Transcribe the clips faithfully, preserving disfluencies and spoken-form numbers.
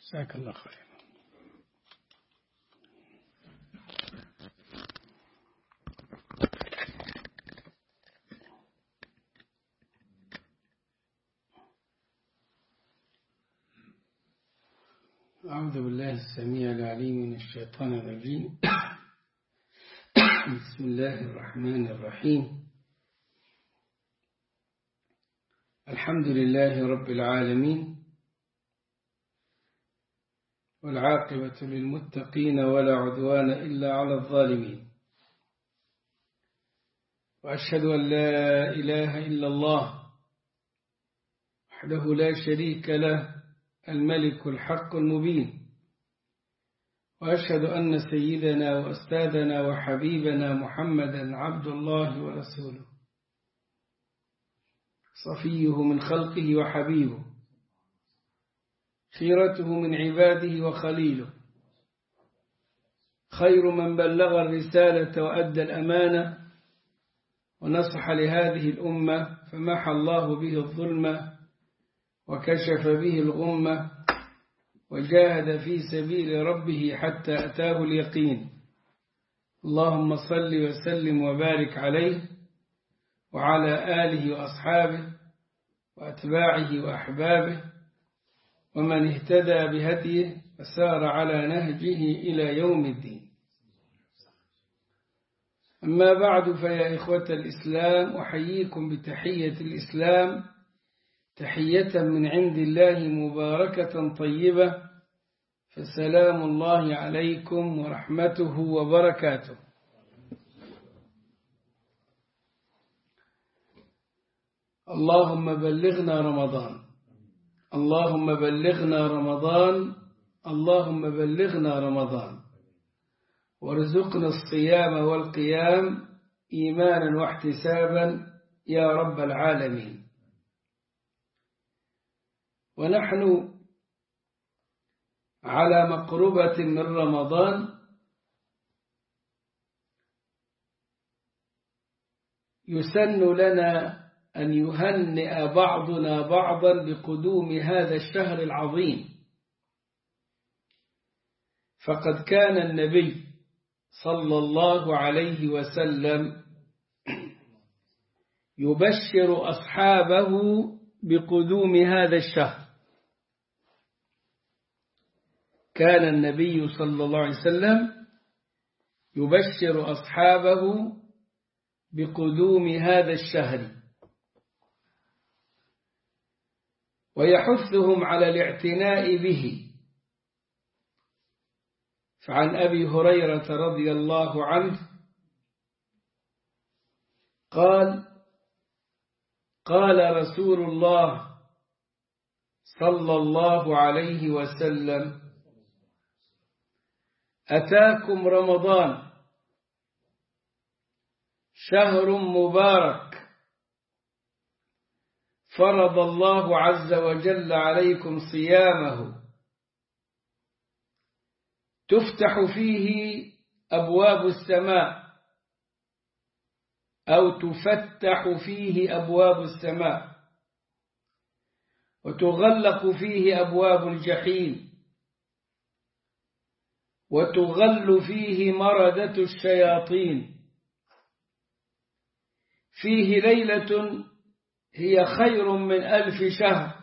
جزاك الله خير. أعوذ بالله السميع العليم من الشيطان الرجيم. بسم الله الرحمن الرحيم. الحمد لله رب العالمين، والعاقبة للمتقين ولا عدوان إلا على الظالمين، وأشهد أن لا إله إلا الله وحده لا شريك له الملك الحق المبين، وأشهد أن سيدنا وأستاذنا وحبيبنا محمدا عبد الله ورسوله، صفيه من خلقه وحبيبه، خيرته من عباده وخليله، خير من بلغ الرسالة وأدى الأمانة ونصح لهذه الأمة، فمحى الله به الظلمة وكشف به الغمة، وجاهد في سبيل ربه حتى أتاه اليقين. اللهم صل وسلم وبارك عليه وعلى آله وأصحابه وأتباعه وأحبابه ومن اهتدى بهديه وسار على نهجه إلى يوم الدين. أما بعد، فيا إخوة الإسلام، أحييكم بتحية الإسلام، تحية من عند الله مباركة طيبة، فسلام الله عليكم ورحمته وبركاته. اللهم بلغنا رمضان، اللهم بلغنا رمضان، اللهم بلغنا رمضان، وارزقنا الصيام والقيام إيمانا واحتسابا يا رب العالمين. ونحن على مقربة من رمضان، يسن لنا أن يهنئ بعضنا بعضا بقدوم هذا الشهر العظيم، فقد كان النبي صلى الله عليه وسلم يبشر أصحابه بقدوم هذا الشهر. كان النبي صلى الله عليه وسلم يبشر أصحابه بقدوم هذا الشهر، ويحثهم على الاعتناء به. فعن أبي هريرة رضي الله عنه قال: قال رسول الله صلى الله عليه وسلم: أتاكم رمضان شهر مبارك، فرض الله عز وجل عليكم صيامه، تفتح فيه أبواب السماء أو تفتح فيه أبواب السماء، وتغلق فيه أبواب الجحيم، وتغل فيه مردة الشياطين، فيه ليلة هي خير من ألف شهر،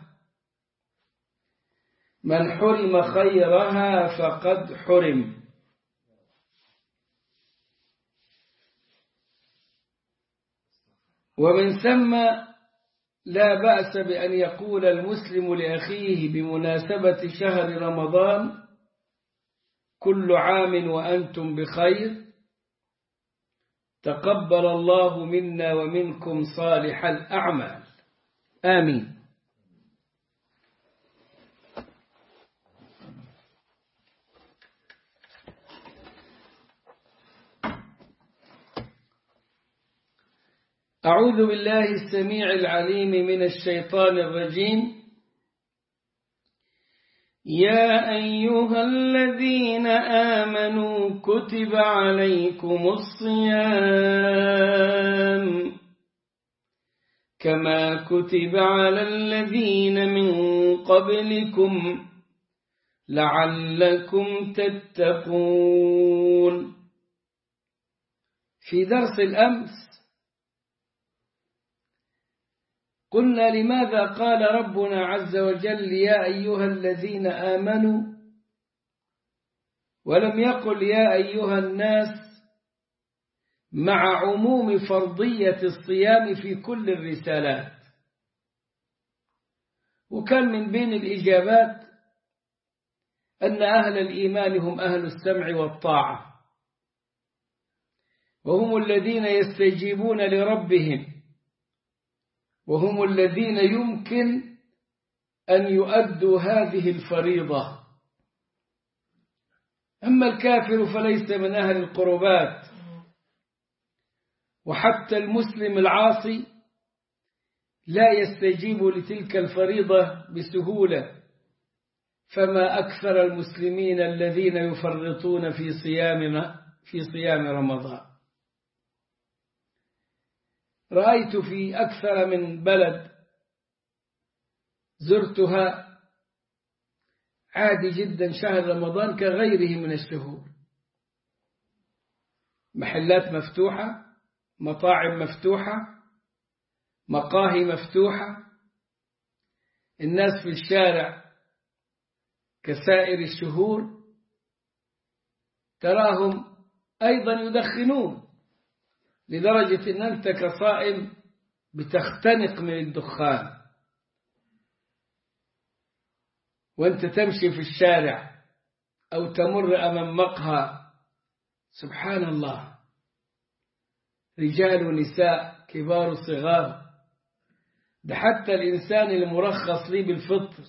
من حرم خيرها فقد حرم. ومن ثم لا بأس بأن يقول المسلم لأخيه بمناسبة شهر رمضان: كل عام وأنتم بخير، تقبل الله منا ومنكم صالح الأعمال، آمين. أعوذ بالله السميع العليم من الشيطان الرجيم. يا أيها الذين آمنوا كتب عليكم الصيام كما كتب على الذين من قبلكم لعلكم تتقون. في درس الأمس قلنا لماذا قال ربنا عز وجل يا أيها الذين آمنوا ولم يقل يا أيها الناس، مع عموم فرضية الصيام في كل الرسالات. وكان من بين الإجابات أن أهل الإيمان هم أهل السمع والطاعة، وهم الذين يستجيبون لربهم، وهم الذين يمكن أن يؤدوا هذه الفريضة. أما الكافر فليس من أهل القربات، وحتى المسلم العاصي لا يستجيب لتلك الفريضة بسهولة. فما أكثر المسلمين الذين يفرطون في صيامنا في صيام رمضان. رأيت في أكثر من بلد زرتها عادي جدا شهر رمضان كغيره من الشهور، محلات مفتوحة، مطاعم مفتوحة، مقاهي مفتوحة، الناس في الشارع كسائر الشهور، تراهم أيضا يدخنون، لدرجة أن أنت كصائم بتختنق من الدخان وأنت تمشي في الشارع أو تمر أمام مقهى. سبحان الله، رجال ونساء كبار وصغار. ده حتى الإنسان المرخص لي بالفطر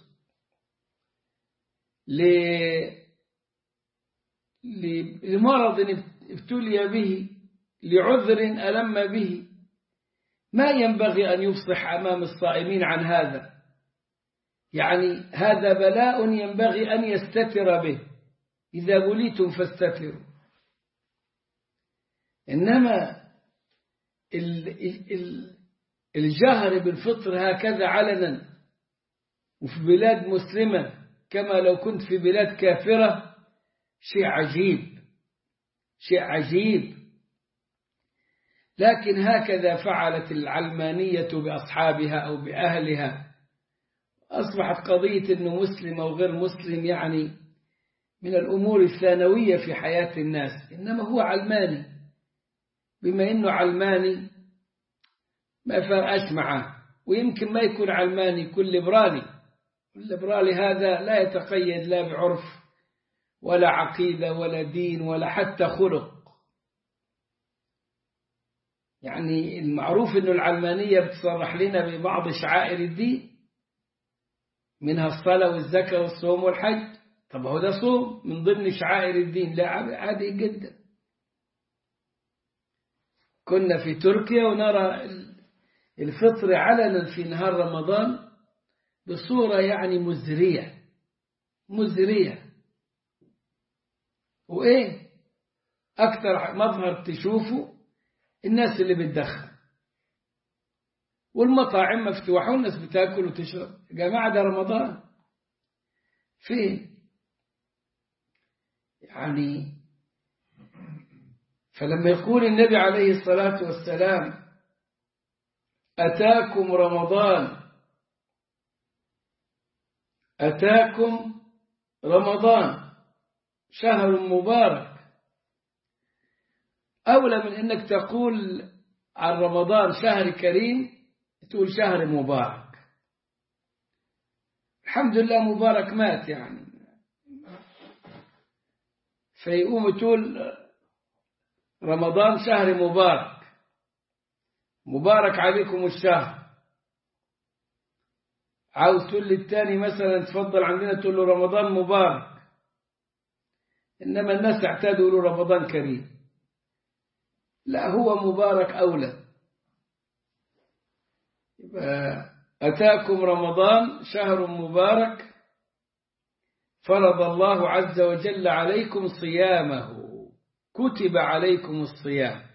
لمرض ابتلي به، لعذر ألم به، ما ينبغي أن يفصح أمام الصائمين عن هذا. يعني هذا بلاء ينبغي أن يستتر به، إذا بليتم فاستتروا. إنما الجهر بالفطر هكذا علنا وفي بلاد مسلمة كما لو كنت في بلاد كافرة شيء عجيب، شيء عجيب. لكن هكذا فعلت العلمانية بأصحابها أو بأهلها. أصبحت قضية أنه مسلم أو غير مسلم يعني من الأمور الثانوية في حياة الناس، إنما هو علماني. بما أنه علماني ما فرقش معه، ويمكن ما يكون علماني، يكون ليبرالي. الليبرالي هذا لا يتقيد لا بعرف ولا عقيدة ولا دين ولا حتى خلق. يعني المعروف أن العلمانية بتصرح لنا ببعض شعائر الدين، منها الصلاة والزكاة والصوم والحج. طب هو ده صوم من ضمن شعائر الدين، لا عادي جدا. كنا في تركيا ونرى الفطر علنا في نهار رمضان بصورة يعني مزرية مزرية. وإيه أكثر مظهر تشوفه؟ الناس اللي بتدخن، والمطاعم مفتوحة والناس بتاكل وتشرب. يا جماعة ده رمضان فين؟ يعني فلما يقول النبي عليه الصلاة والسلام أتاكم رمضان، أتاكم رمضان شهر مبارك، أولى من أنك تقول عن رمضان شهر كريم تقول شهر مبارك. الحمد لله مبارك مات يعني، فيقوم تقول رمضان شهر مبارك، مبارك عليكم الشهر. عاوز تقول للتاني مثلا تفضل عندنا تقول له رمضان مبارك، إنما الناس اعتادوا له رمضان كريم. لا، هو مبارك أولى. أتاكم رمضان شهر مبارك فرض الله عز وجل عليكم صيامه، كتب عليكم الصيام،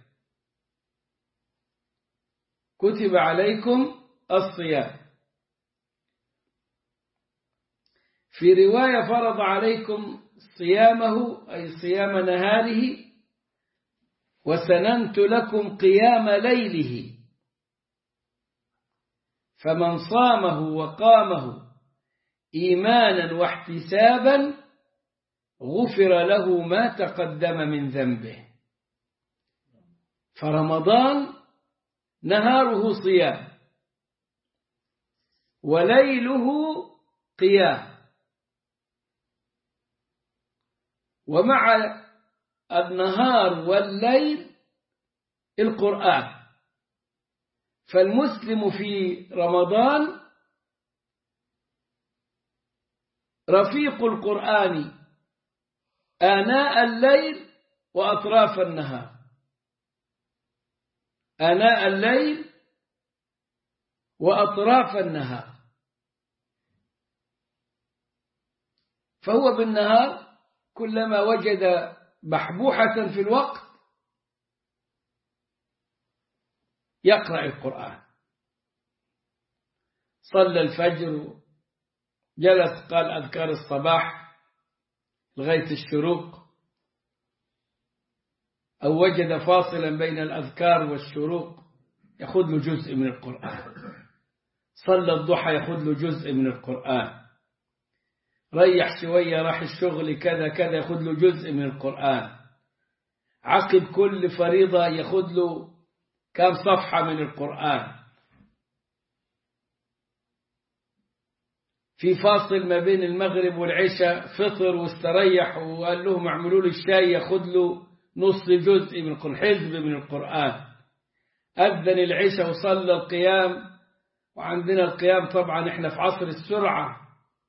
كتب عليكم الصيام. في رواية فرض عليكم صيامه أي صيام نهاره وسننت لكم قيام ليله، فمن صامه وقامه إيمانا واحتسابا غفر له ما تقدم من ذنبه. فرمضان نهاره صيام وليله قيام، ومع النهار والليل القرآن. فالمسلم في رمضان رفيق القرآن آناء الليل وأطراف النهار، آناء الليل وأطراف النهار. فهو بالنهار كلما وجد بحبوحة في الوقت يقرأ القرآن. صلى الفجر، جلس قال أذكار الصباح لغاية الشروق، أو وجد فاصلا بين الأذكار والشروق يأخذ له جزء من القرآن. صلى الضحى يأخذ له جزء من القرآن. ريح شوية راح الشغل كذا كذا يأخذ له جزء من القرآن. عقب كل فريضة يأخذ له كم صفحة من القرآن. في فاصل ما بين المغرب والعشاء فطر واستريح وقال لهم اعملوا لي الشاي، يأخذ له نص جزء من القرآن، حزب من القرآن. أذن العشاء وصلى القيام، وعندنا القيام طبعا احنا في عصر السرعة،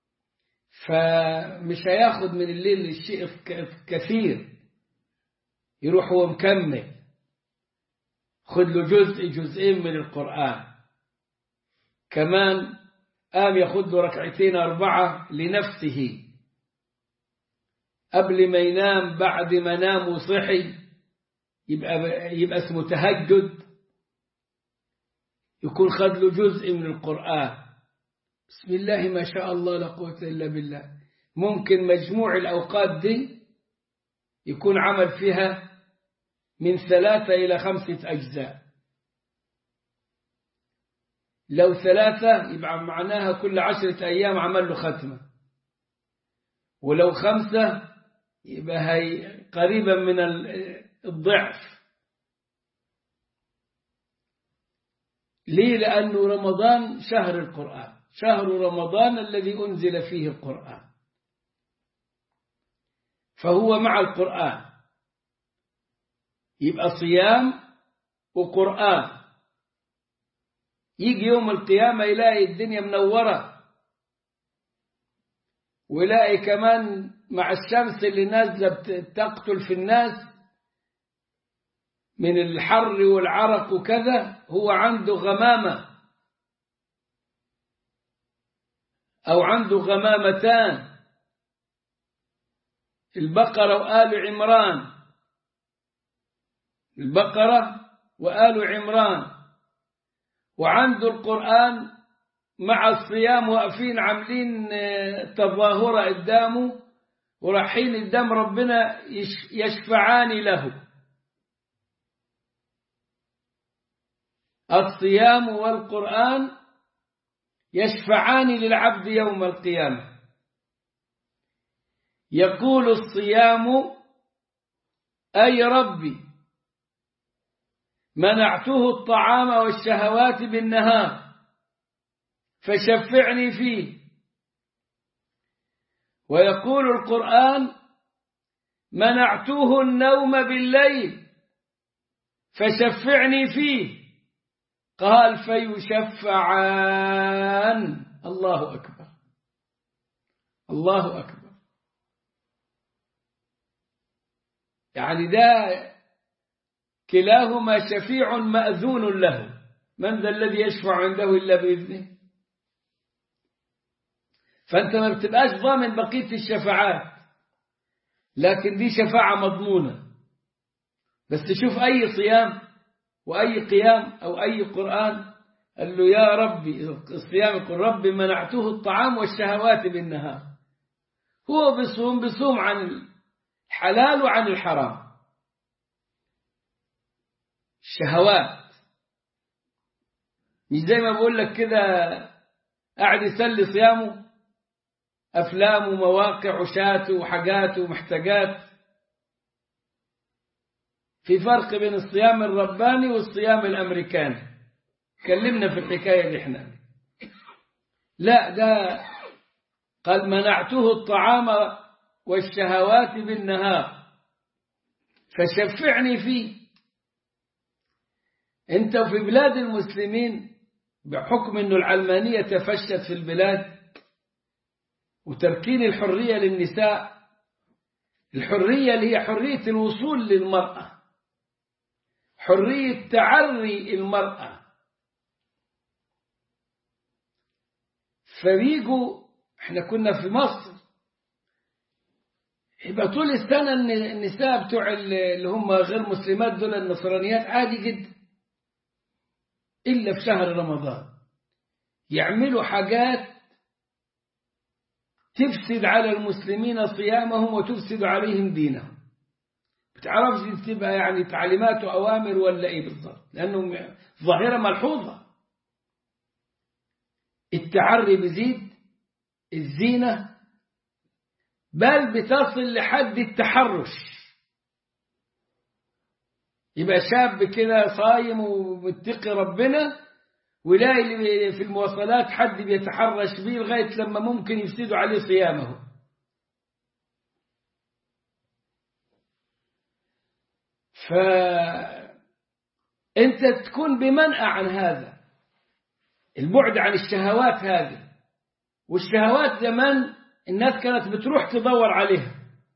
فمش هياخد من الليل الشيء كثير، يروح هو مكمل خد له جزء جزئين من القرآن. كمان قام ياخد له ركعتين أربعة لنفسه قبل ما ينام، بعد ما نام وصحي يبقى يبقى اسمه تهجد، يكون خد له جزء من القرآن. بسم الله ما شاء الله لا قوة إلا بالله. ممكن مجموع الأوقات دي يكون عمل فيها من ثلاثة إلى خمسة أجزاء. لو ثلاثة يبقى معناها كل عشرة أيام عمل له ختمة، ولو خمسة يبقى هي قريبا من الضعف. ليه؟ لأنه رمضان شهر القرآن، شهر رمضان الذي أنزل فيه القرآن، فهو مع القرآن، يبقى صيام وقرآن. يجي يوم القيامة يلاقي الدنيا منورة، ويلاقي كمان مع الشمس اللي نازلة تقتل في الناس من الحر والعرق وكذا، هو عنده غمامة أو عنده غمامتان، البقرة وآل عمران، البقرة وآل عمران، وعنده القرآن مع الصيام، واقفين عاملين تظاهرة قدامه ورايحين قدام ربنا يشفعان له. الصيام والقرآن يشفعان للعبد يوم القيامة. يقول الصيام أي ربي منعته الطعام والشهوات بالنهار فشفعني فيه. ويقول القرآن منعته النوم بالليل فشفعني فيه. قال فيشفعان. الله أكبر، الله أكبر. يعني ده كلاهما شفيع مأذون له. من ذا الذي يشفع عنده إلا بإذنه؟ فأنت ما بتبقاش ضامن بقية الشفاعات، لكن دي شفاعة مضمونة. بس تشوف أي صيام وأي قيام أو أي قرآن قال له يا ربي، الصيام يقول ربي منعته الطعام والشهوات بالنهار هو بيصوم بيصوم عن الحلال وعن الحرام، الشهوات. مش زي ما بقول لك كده قاعد يسلي صيامه أفلام ومواقع وشات وحاجات ومحتاجات. في فرق بين الصيام الرباني والصيام الأمريكاني، كلمنا في الحكاية دي احنا. لا، ده قال منعته الطعام والشهوات بالنهار فشفعني فيه. انت في بلاد المسلمين بحكم انه العلمانية تفشت في البلاد وتركين الحرية للنساء، الحرية اللي هي حرية الوصول للمرأة، حرية تعري المرأة. فبيجوا، احنا كنا في مصر يبقى طول السنة النساء بتوع اللي هم غير مسلمات دول النصرانيات عادي جدا، إلا في شهر رمضان يعملوا حاجات تفسد على المسلمين صيامهم وتفسد عليهم دينهم. بتعرفش تبقى يعني تعليمات وأوامر ولا إيه بالضبط، لأنه ظاهرة ملحوظة. التعري بيزيد، الزينة، بل بتصل لحد التحرش. يبقى شاب كده صايم ومتقي ربنا ويلاقي في المواصلات حد بيتحرش بيه لغاية لما ممكن يفسدوا عليه صيامه. فأنت تكون بمنأى عن هذا، البعد عن الشهوات هذه. والشهوات زمان الناس كانت بتروح تدور عليها،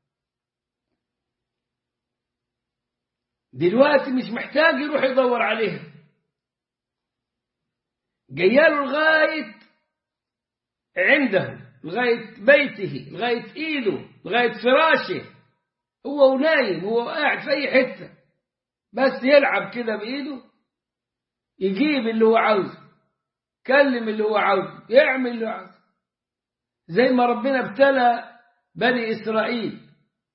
دلوقتي مش محتاج يروح يدور عليها، جياله لغاية عنده، لغاية بيته، لغاية إيده، لغاية فراشه، هو ونايم، هو قاعد في أي حتة، بس يلعب كده بإيده يجيب اللي هو عاوزه، يكلم اللي هو عاوزه، يعمل اللي هو عاوزه. زي ما ربنا ابتلى بني إسرائيل: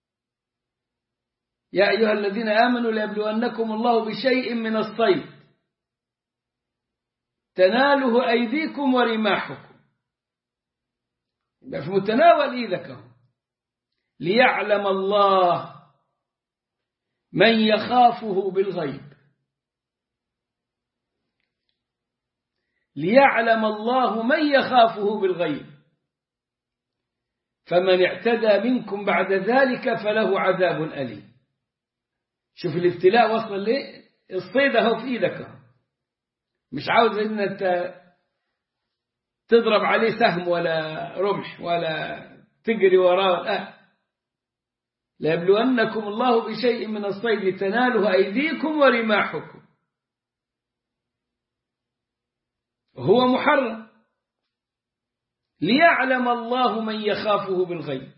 يا أيها الذين آمنوا ليبلونكم الله بشيء من الصيد تناله أيديكم ورماحكم. يبقى في متناول إيدكم، ليعلم الله من يخافه بالغيب، ليعلم الله من يخافه بالغيب، فمن اعتدى منكم بعد ذلك فله عذاب أليم. شوف الابتلاء وصل ليه، الصيد اهو في ايدك، مش عاوز ان انت تضرب عليه سهم ولا رمح ولا تجري وراه، لا. ليبلونكم الله بشيء من الصيد تناله أيديكم ورماحكم، هو محرم، ليعلم الله من يخافه بالغيب،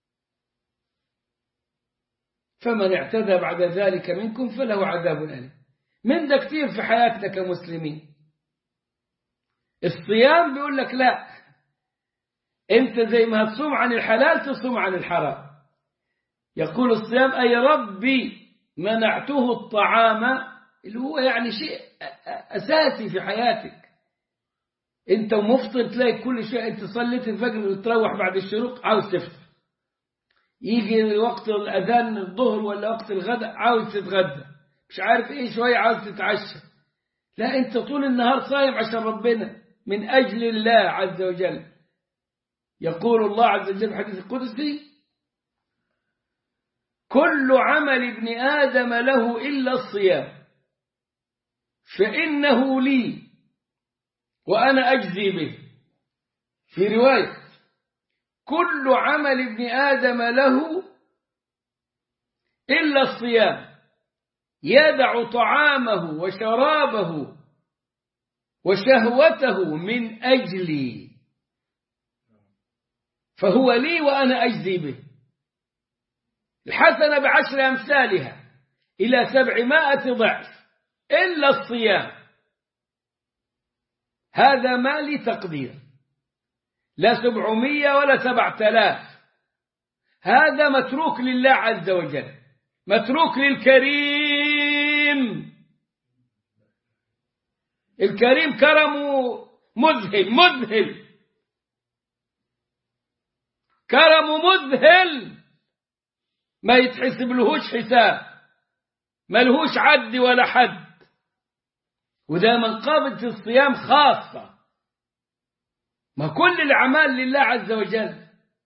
فمن اعتدى بعد ذلك منكم فله عذاب أليم. من ده كتير في حياتنا كمسلمين. الصيام بيقول لك لا، انت زي ما هتصوم عن الحلال تصوم عن الحرام. يقول الصيام: أي ربي منعته الطعام، اللي هو يعني شيء أساسي في حياتك. انت ومفطر تلاقي كل شيء، انت صليت الفجر وتروح بعد الشروق عاوز تفطر، يجي وقت الأذان الظهر ولا وقت الغداء عاوز تتغدى، مش عارف ايه شوية عاوز تتعشى. لا، انت طول النهار صايم عشان ربنا، من أجل الله عز وجل. يقول الله عز وجل في الحديث القدسي: كل عمل ابن آدم له إلا الصيام فإنه لي وأنا أجزي به. في رواية: كل عمل ابن آدم له إلا الصيام يدع طعامه وشرابه وشهوته من أجلي فهو لي وأنا أجزي به. الحسنة بعشر أمثالها إلى سبعمائة ضعف إلا الصيام، هذا ما لي تقدير، لا سبعمية ولا سبعة آلاف، هذا متروك لله عز وجل، متروك للكريم. الكريم كرمه مذهل مذهل، كرمه مذهل، ما يتحسب لهوش حساب، ما لهوش عد ولا حد. وده منقبة الصيام خاصة، ما كل الأعمال لله عز وجل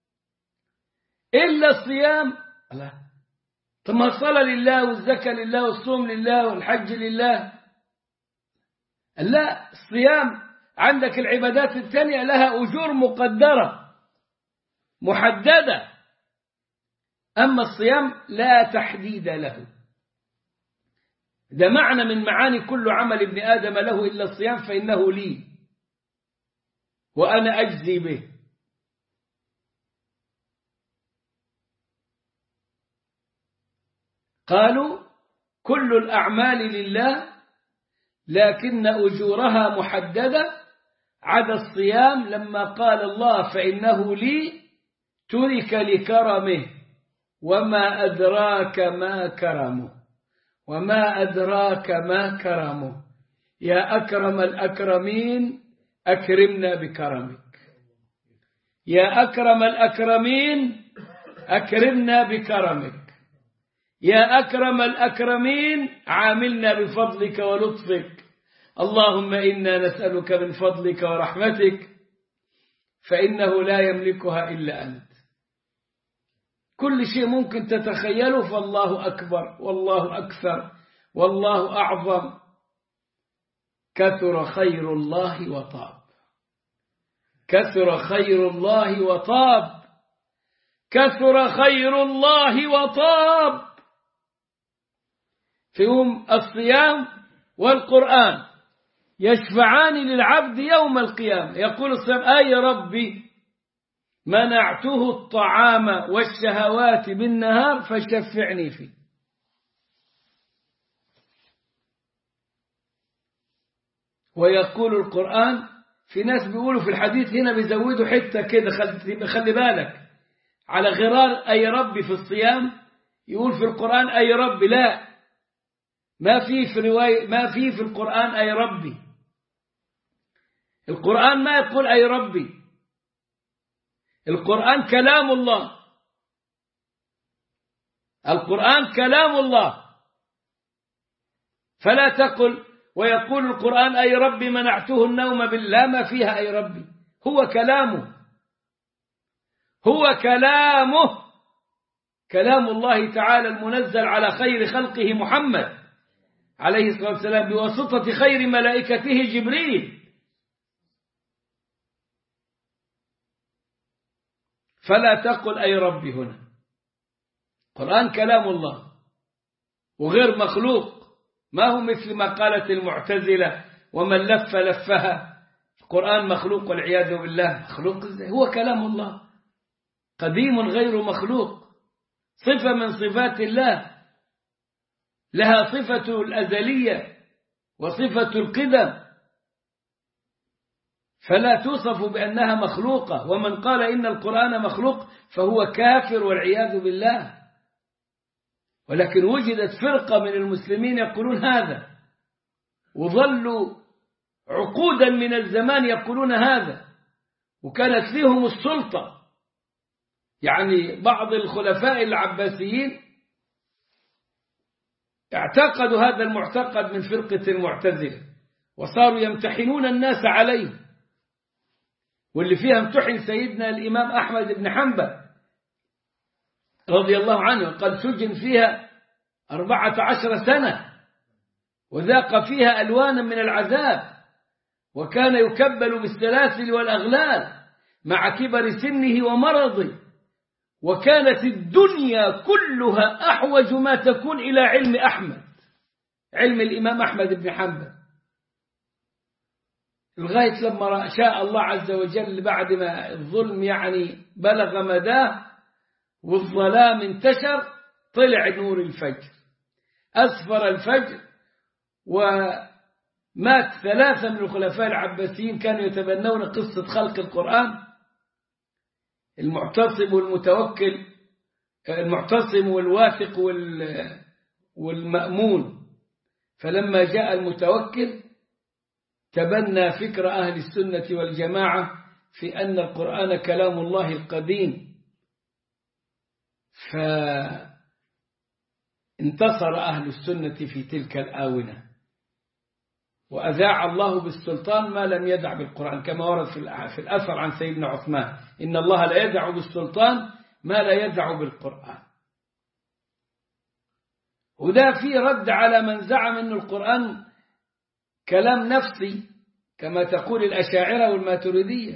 إلا الصيام. الله، طب ما الصلاة لله والزكاة لله والصوم لله والحج لله. لا، الصيام عندك العبادات الثانية لها أجور مقدرة محددة، أما الصيام لا تحديد له. ده معنى من معاني كل عمل ابن آدم له إلا الصيام فإنه لي وأنا أجزي به. قالوا كل الأعمال لله لكن أجورها محددة عدا الصيام، لما قال الله فإنه لي ترك لكرمه وما أدراك ما كرمه، وما أدراك ما كرمه. يا أكرم الأكرمين أكرمنا بكرمك، يا أكرم الأكرمين أكرمنا بكرمك، يا أكرم الأكرمين عاملنا بفضلك ولطفك. اللهم إنا نسألك من فضلك ورحمتك فإنه لا يملكها إلا أنت. كل شيء ممكن تتخيله فالله أكبر والله أكثر والله أعظم. كثر خير الله وطاب، كثر خير الله وطاب، كثر خير الله وطاب. فيهم الصيام والقرآن يشفعان للعبد يوم القيامة. يقول الصيام أي ربي منعته الطعام والشهوات بالنهار فشفعني فيه. ويقول القرآن، في ناس بيقولوا في الحديث هنا بيزودوا حتة كده، خلي بالك على غرار أي ربي في الصيام، يقول في القرآن أي ربي، لا، ما في في رواية، ما في في القرآن أي ربي. القرآن ما يقول أي ربي، القرآن كلام الله، القرآن كلام الله، فلا تقل ويقول القرآن أي ربي منعته النوم بالله، ما فيها أي ربي، هو كلامه، هو كلامه، كلام الله تعالى المنزل على خير خلقه محمد عليه الصلاة والسلام بواسطة خير ملائكته جبريل. فلا تقل أي ربي هنا، القرآن كلام الله وغير مخلوق، ما هو مثل ما قالت المعتزلة ومن لف لفها، القرآن مخلوق والعياذ بالله. مخلوق ازاي؟ هو كلام الله قديم غير مخلوق، صفة من صفات الله، لها صفة الأزلية وصفة القدم، فلا توصف بأنها مخلوقة. ومن قال إن القرآن مخلوق فهو كافر والعياذ بالله. ولكن وجدت فرقة من المسلمين يقولون هذا، وظلوا عقودا من الزمان يقولون هذا، وكانت لهم السلطة. يعني بعض الخلفاء العباسيين اعتقدوا هذا المعتقد من فرقة المعتزلة، وصاروا يمتحنون الناس عليه، واللي فيها امتحن سيدنا الإمام أحمد بن حنبل رضي الله عنه، قد سجن فيها أربعة عشر سنة وذاق فيها ألوانا من العذاب، وكان يكبل بالسلاسل والأغلال مع كبر سنه ومرضه، وكانت الدنيا كلها أحوج ما تكون إلى علم أحمد، علم الإمام أحمد بن حنبل، لغاية لما شاء الله عز وجل بعد ما الظلم يعني بلغ مداه والظلام انتشر، طلع نور الفجر، أسفر الفجر. ومات ثلاثة من الخلفاء العباسيين كانوا يتبنون قصة خلق القرآن، المعتصم والمتوكل المعتصم والواثق والمأمون. فلما جاء المتوكل تبنى فكر أهل السنة والجماعة في أن القرآن كلام الله القديم، فانتصر أهل السنة في تلك الآونة، وأذاع الله بالسلطان ما لم يدع بالقرآن، كما ورد في الأثر عن سيدنا عثمان: إن الله لا يدع بالسلطان ما لا يدع بالقرآن. وده في رد على من زعم أن القرآن كلام نفسي كما تقول الأشاعرة والماتريدية.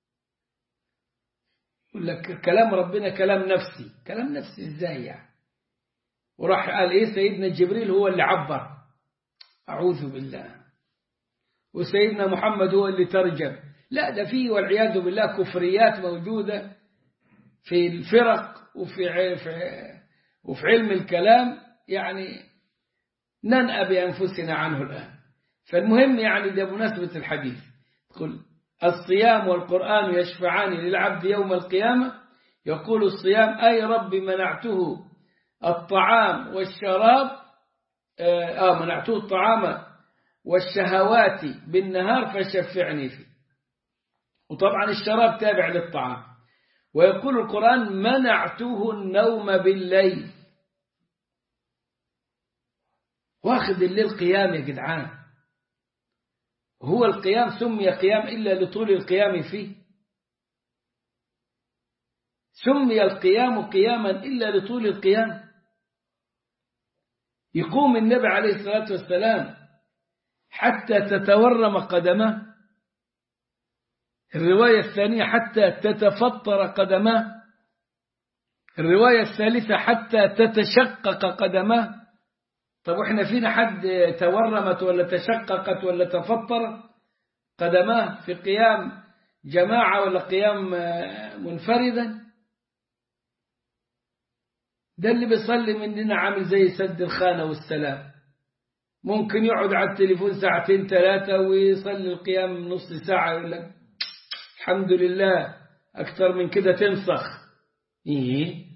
يقول لك كلام ربنا كلام نفسي. كلام نفسي ازاي يعني؟ وراح قال ايه؟ سيدنا جبريل هو اللي عبر. أعوذ بالله. وسيدنا محمد هو اللي ترجم. لا، ده فيه والعياذ بالله كفريات موجودة في الفرق وفي وفي علم الكلام، يعني ننأى بأنفسنا عنه الآن. فالمهم يعني ده مناسبة الحديث. تقول الصيام والقرآن يشفعان للعبد يوم القيامة. يقول الصيام: أي رب منعته الطعام والشراب آه منعته الطعام والشهوات بالنهار فشفعني فيه. وطبعا الشراب تابع للطعام. ويقول القرآن: منعته النوم بالليل. واخذ الليل قيام يا جدعان. هو القيام سمي قيام إلا لطول القيام فيه؟ سمي القيام قياما إلا لطول القيام؟ يقوم النبي عليه الصلاة والسلام حتى تتورم قدمه. الرواية الثانية حتى تتفطر قدمه. الرواية الثالثة حتى تتشقق قدمه. طب وإحنا فينا حد تورمت ولا تشققت ولا تفطرت قدماه في قيام جماعة ولا قيام منفردا؟ ده اللي بيصلي مننا عامل زي سد الخانة والسلام. ممكن يقعد على التليفون ساعتين ثلاثة ويصلي القيام نص ساعة يقول لك الحمد لله، أكثر من كده تنسخ. إيه؟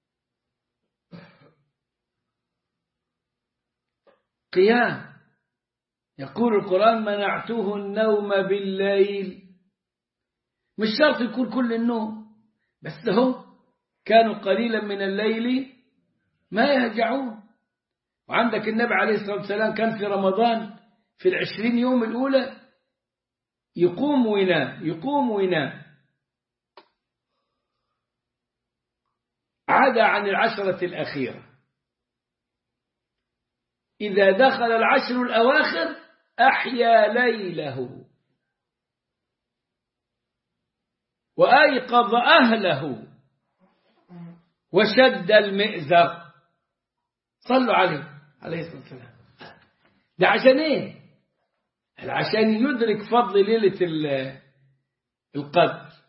قيام. يقول القرآن: منعته النوم بالليل. مش شرط يكون كل النوم، بس هو كانوا قليلا من الليل ما يهجعون. وعندك النبي عليه الصلاة والسلام كان في رمضان في العشرين يوم الأولى يقوم وينام يقوم وينام، عدا عن العشرة الأخيرة. إذا دخل العشر الأواخر أحيا ليله وأيقظ أهله وشد المئزر. صلوا عليه عليه الصلاة والسلام. ده عشان إيه؟ عشان يدرك فضل ليلة القدر.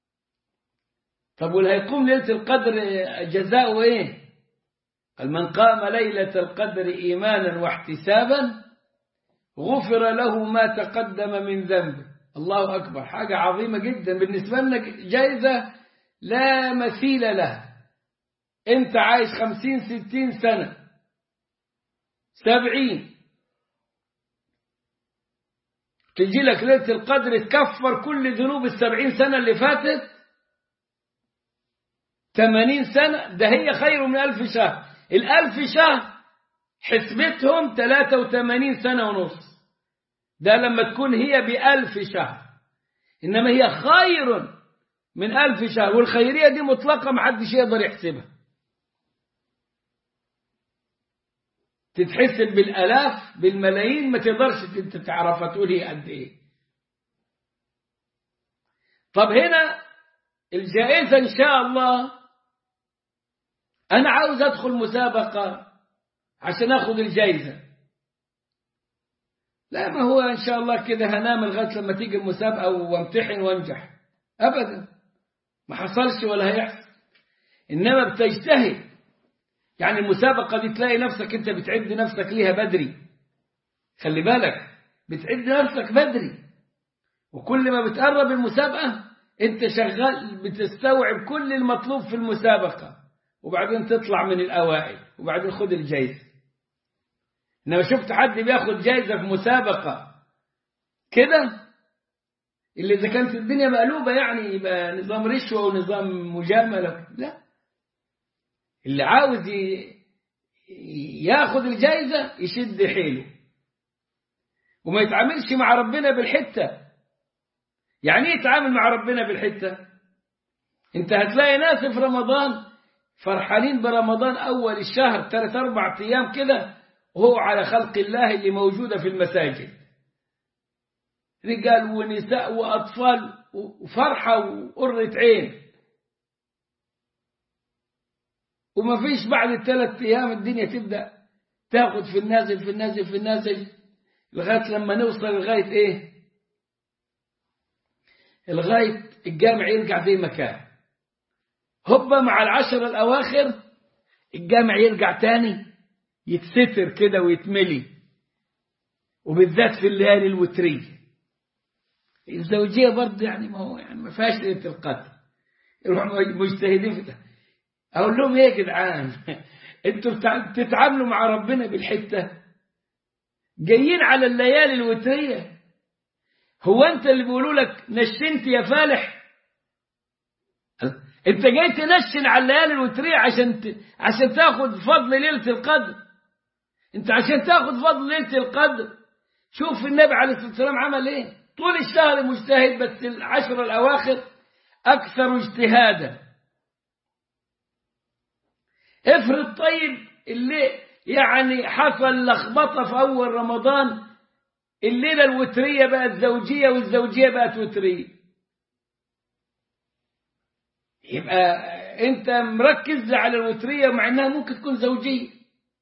طب واللي هيقوم ليلة القدر جزاؤه إيه؟ قال: من قام ليلة القدر إيمانا واحتسابا غفر له ما تقدم من ذنبه. الله أكبر. حاجة عظيمة جدا بالنسبة لنا، جائزة لا مثيل لها. أنت عايش خمسين ستين سنة سبعين، تجي لك ليلة القدر تكفر كل ذنوب السبعين سنة اللي فاتت. ثمانين سنة، ده هي خير من ألف شهر. الألف شهر حسبتهم ثلاثة وثمانين سنة ونص، ده لما تكون هي بألف شهر. إنما هي خير من ألف شهر، والخيرية دي مطلقة محدش يقدر يحسبها. تتحسب بالألاف بالملايين، ما تقدرش انت تعرفها تقول هي قد ايه. طب هنا الجائزة إن شاء الله، أنا عاوز أدخل مسابقة عشان أخذ الجائزة. لا، ما هو إن شاء الله كده هنام لغاية لما تيجي المسابقة وامتحن وانجح. أبدا، ما حصلش ولا هيحصل. إنما بتجتهد. يعني المسابقة دي تلاقي نفسك أنت بتعد نفسك ليها بدري. خلي بالك، بتعد نفسك بدري، وكل ما بتقرب المسابقة أنت شغال بتستوعب كل المطلوب في المسابقة، وبعدين تطلع من الأوائل وبعدين خد الجائزة. إنما شفت حد بياخد جائزة في مسابقة كده، اللي إذا كانت الدنيا مقلوبة يعني يبقى نظام رشوة ونظام مجاملة، لا، اللي عاوز ياخد الجائزة يشد حيله وما يتعاملش مع ربنا بالحتة. يعني ايه يتعامل مع ربنا بالحتة؟ انت هتلاقي ناس في رمضان فرحانين برمضان أول الشهر ثلاث أربع أيام كده، وهو على خلق الله اللي موجودة في المساجد، رجال ونساء وأطفال وفرحة وقرة عين، وما فيش بعد الثلاث أيام الدنيا تبدأ تاخد في النازل في النازل في النازل لغاية لما نوصل لغاية إيه؟ لغاية الجامع يرجع زي ما كان. هوبا مع العشر الأواخر الجامع يرجع تاني يتستر كده ويتملي، وبالذات في الليالي الوترية. الزوجية برضه يعني ما هو يعني ما فيهاش ليلة القدر، يروحوا مجتهدين في ده. أقول لهم إيه يا جدعان؟ أنتوا بتتعاملوا مع ربنا بالحتة، جايين على الليالي الوترية. هو أنت اللي بيقولوا لك نشنت يا فالح؟ أنت جاي تنشن على الليالي الوترية عشان ت... عشان تاخد فضل ليلة القدر. أنت عشان تاخد فضل ليلة القدر شوف النبي عليه الصلاة والسلام عمل إيه؟ طول الشهر مجتهد، بس العشر الأواخر أكثر اجتهادا. افرض طيب اللي يعني حصل لخبطة في أول رمضان، الليلة الوترية بقت زوجية والزوجية بقت وترية، يبقى أنت مركز على الوترية مع أنها ممكن تكون زوجية.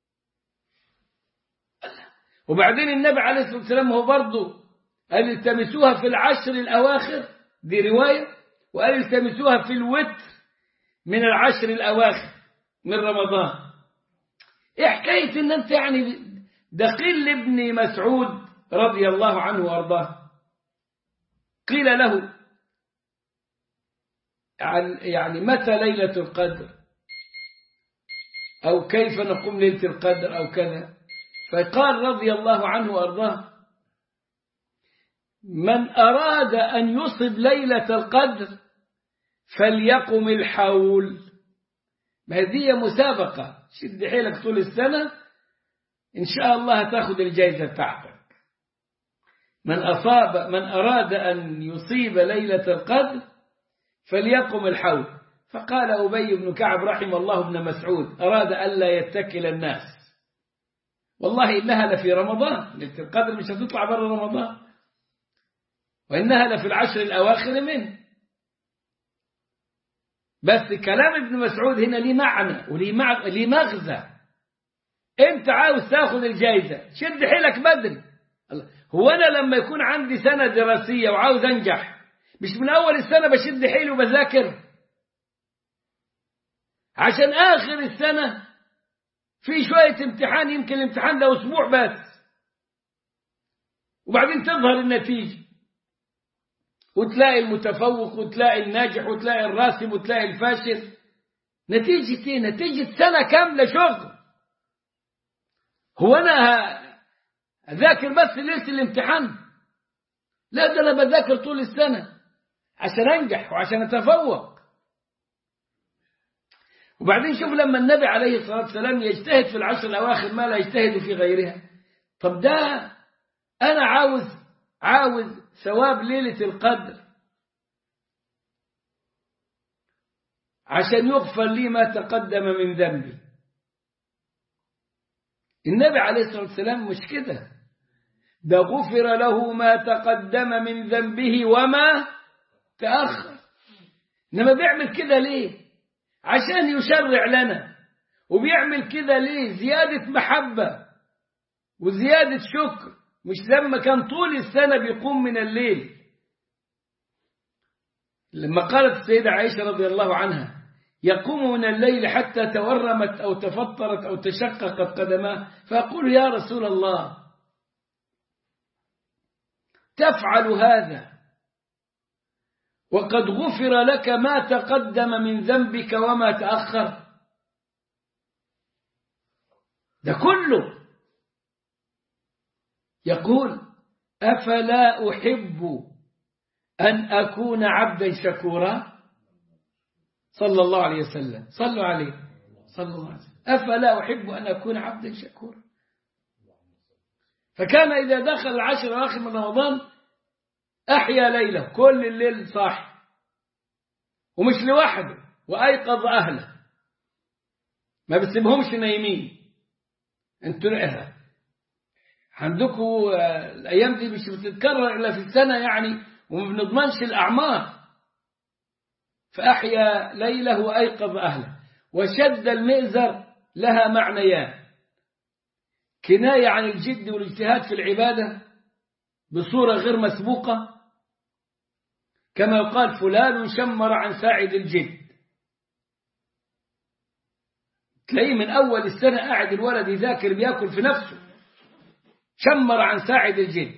وبعدين النبي عليه الصلاة والسلام هو برضه قال التمسوها في العشر الأواخر، دي رواية، وقال التمسوها في الوتر من العشر الأواخر من رمضان. إيه حكاية إن أنت يعني دخيل ابن مسعود رضي الله عنه وأرضاه، قيل له يعني متى ليلة القدر أو كيف نقوم ليلة القدر أو كذا، فقال رضي الله عنه وأرضاه من أراد أن يصب ليلة القدر فليقم الحول. ما هذه مسابقة، شد حيلك طول السنة إن شاء الله تأخذ الجائزة بتاعتك. من أصاب من أراد أن يصيب ليلة القدر فليقم الحول. فقال أبي بن كعب رحم الله ابن مسعود أراد ألا يتكل الناس، والله إنها لفي رمضان، ليلة القدر مش هتطلع برا رمضان، وإنها لفي العشر الأواخر منه. بس كلام ابن مسعود هنا ليه معنى وليه مغزى. انت عاوز تاخذ الجائزة شد حيلك بدري. هو أنا لما يكون عندي سنة دراسية وعاوز أنجح مش من أول السنة بشد حيلي وبذاكر عشان آخر السنة في شوية امتحان، يمكن الامتحان ده أسبوع بس، وبعدين تظهر النتيجة وتلاقي المتفوق وتلاقي الناجح وتلاقي الراسب وتلاقي الفاشل. نتيجة ايه؟ نتيجة سنة كاملة شغل. هو أنا أذاكر بس ليلة الامتحان؟ لا، ده أنا بذاكر طول السنة عشان أنجح وعشان أتفوق. وبعدين شوف لما النبي عليه الصلاة والسلام يجتهد في العشر الأواخر ما لا يجتهد في غيرها. طب ده أنا عاوز عاوز ثواب ليلة القدر عشان يغفر لي ما تقدم من ذنبي. النبي عليه الصلاة والسلام مش كده، ده غفر له ما تقدم من ذنبه وما تأخر. إنما بيعمل كده ليه؟ عشان يشرع لنا. وبيعمل كده ليه؟ زيادة محبة وزيادة شكر، مش لما كان طول السنة بيقوم من الليل. لما قالت السيدة عائشة رضي الله عنها يقوم من الليل حتى تورمت أو تفطرت أو تشققت قدماه، فأقول يا رسول الله تفعل هذا وقد غفر لك ما تقدم من ذنبك وما تأخر؟ ده كله. يقول أفلا أحب أن أكون عبدا شكورا صلى الله عليه وسلم. صلوا عليه صلى الله عليه وسلم. أفلا أحب أن أكون عبدا شكورا. فكان إذا دخل العشر الأواخر من رمضان أحيا ليلة، كل الليل صاحي ومش لوحده، وأيقظ أهله، ما بتسيبهمش نايمين. انتوا عندكم الأيام دي مش بتتكرر إلا في السنة يعني، وما بنضمنش الأعمار. فأحيا ليله وأيقظ أهله. وشد المئزر لها معنيان: كناية عن الجد والاجتهاد في العبادة بصورة غير مسبوقة، كما يقال فلان شمر عن ساعد الجد. تلاقيه من أول السنة قاعد الولد يذاكر بياكل في نفسه، شمر عن ساعد الجد.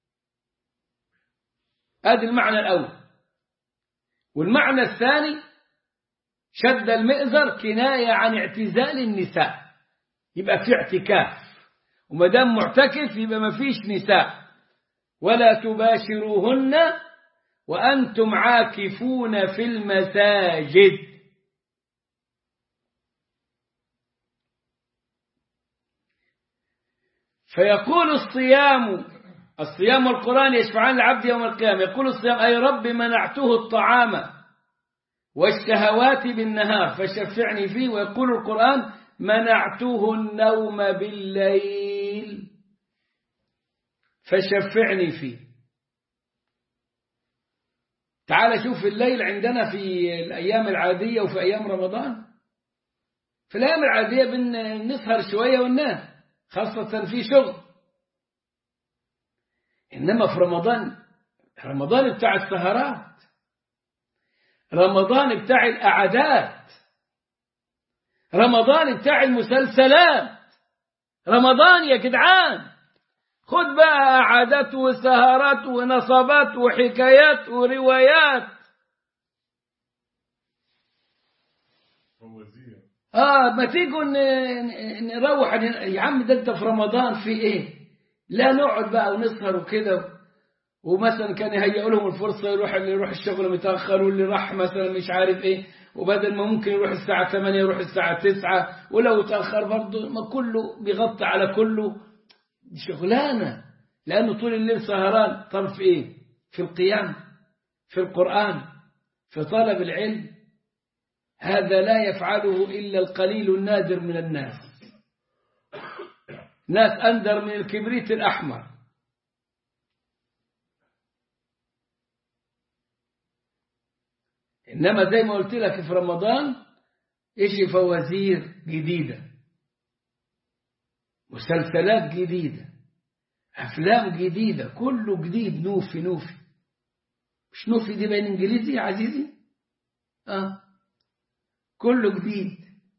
هذا المعنى الأول. والمعنى الثاني شد المئزر كناية عن اعتزال النساء، يبقى في اعتكاف، وما دام معتكف يبقى ما فيش نساء. ولا تباشروهن وأنتم عاكفون في المساجد. فيقول الصيام الصيام والقرآن يشفعان العبد يوم القيامة. يقول الصيام: أي رب منعته الطعام والشهوات بالنهار فشفعني فيه. ويقول القرآن: منعته النوم بالليل فشفعني فيه. تعال شوف الليل عندنا في الأيام العادية وفي أيام رمضان. في الأيام العادية بنسهر شوية وننام، خاصة في شغل. إنما في رمضان، رمضان بتاع السهرات، رمضان بتاع القعدات، رمضان بتاع المسلسلات، رمضان يا جدعان. خد بقى قعدات وسهرات ونصبات وحكايات وروايات. آه ما تيجوا نروح يا عم، ده أنت في رمضان في إيه؟ لا نقعد بقى ونسهر وكده. ومثلا كان يهيئوا لهم الفرصة، يروح اللي يروح الشغل متأخر، واللي راح مثلا مش عارف إيه، وبدل ما ممكن يروح الساعة ثمانية يروح الساعة تسعة، ولو تأخر برضه ما كله بيغطي على كله. دي شغلانة، لأنه طول الليل سهران. طب في إيه؟ في القيام، في القرآن، في طلب العلم. هذا لا يفعله إلا القليل النادر من الناس، ناس أندر من الكبريت الأحمر. إنما زي ما قلت لك في رمضان إيش فوازير جديدة، مسلسلات جديدة، أفلام جديدة، كله جديد. نوفي نوفي مش نوفي دي بين إنجليزي يا عزيزي؟ آه كله جديد.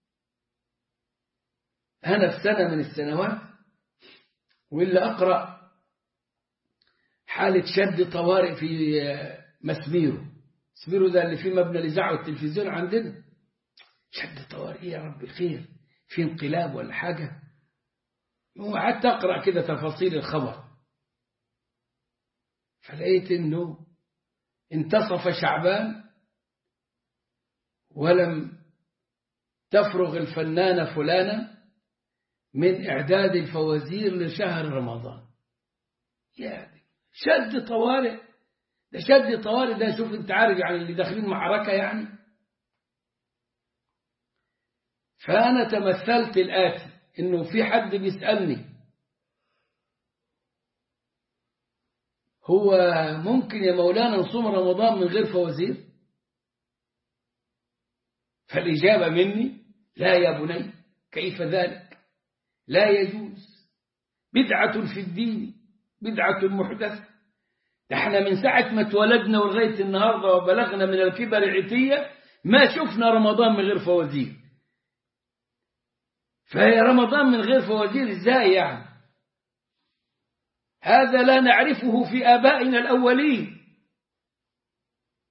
أنا في سنة من السنوات واللي أقرأ حالة شد طوارئ في مسبيرو. مسبيرو ده اللي فيه مبنى الإذاعة والتلفزيون عندنا. شد طوارئ يا ربي خير، في انقلاب ولا حاجة. وقعدت أقرأ كده تفاصيل الخبر، فلقيت إنه انتصف شعبان ولم تفرغ الفنانة فلانة من إعداد الفوازير لشهر رمضان. يعني شد طوارئ، ده شد طوارئ ده. شوف انت عارف يعني اللي داخلين معركة يعني. فأنا تمثلت الآتي: إنه في حد بيسألني هو ممكن يا مولانا نصوم رمضان من غير فوازير؟ فالإجابة مني: لا يا بني، كيف ذلك؟ لا يجوز، بدعة في الدين، بدعة محدثة. احنا من ساعة ما اتولدنا ولغاية النهاردة وبلغنا من الكبر عتية ما شفنا رمضان من غير فوازير. فهي رمضان من غير فوازير ازاي يعني؟ هذا لا نعرفه في آبائنا الأولين.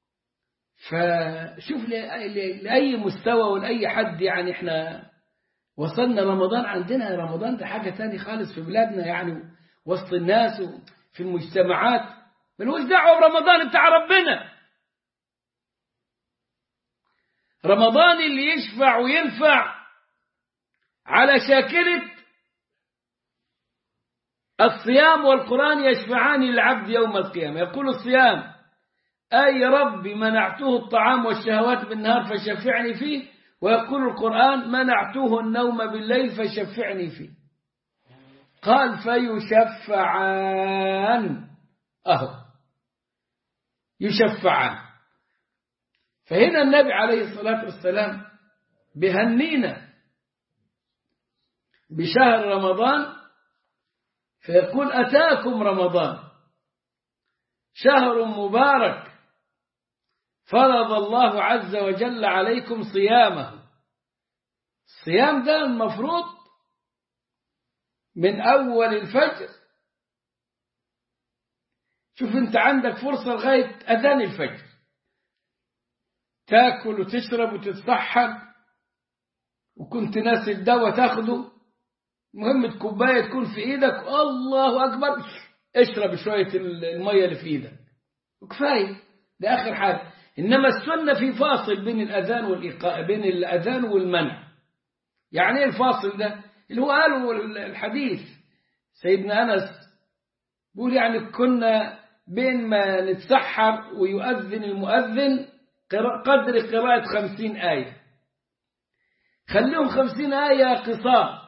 فشوف لأي مستوى ولأي حد يعني احنا وصلنا رمضان عندنا، رمضان ده حاجة تاني خالص في بلادنا يعني، وسط الناس وفي المجتمعات، ملوش دعوة برمضان بتاع ربنا. رمضان اللي يشفع وينفع على شاكلة الصيام والقرآن يشفعان للعبد يوم القيامة. يقول الصيام: أي رب منعته الطعام والشهوات بالنهار فشفعني فيه. ويقول القرآن: منعته النوم بالليل فشفعني فيه. قال: فيشفعان، أهو يشفعان. فهنا النبي عليه الصلاة والسلام بهنينا بشهر رمضان، فيقول: أتاكم رمضان شهر مبارك فرض الله عز وجل عليكم صيامه. الصيام ده المفروض من أول الفجر. شوف أنت عندك فرصة لغاية أذان الفجر، تاكل وتشرب وتتسحر، وكنت ناسي الدواء تاخده، مهم كوباية تكون في إيدك، الله أكبر، اشرب شوية المية اللي في إيدك وكفاية، ده آخر حاجة. إنما السنة في فاصل بين الأذان والإيقاع، بين الأذان والمنع. يعني إيه الفاصل ده؟ اللي هو قاله الحديث سيدنا أنس، بيقول يعني كنا بين ما نتسحر ويؤذن المؤذن قدر قراءة خمسين آية. خليهم خمسين آية قصار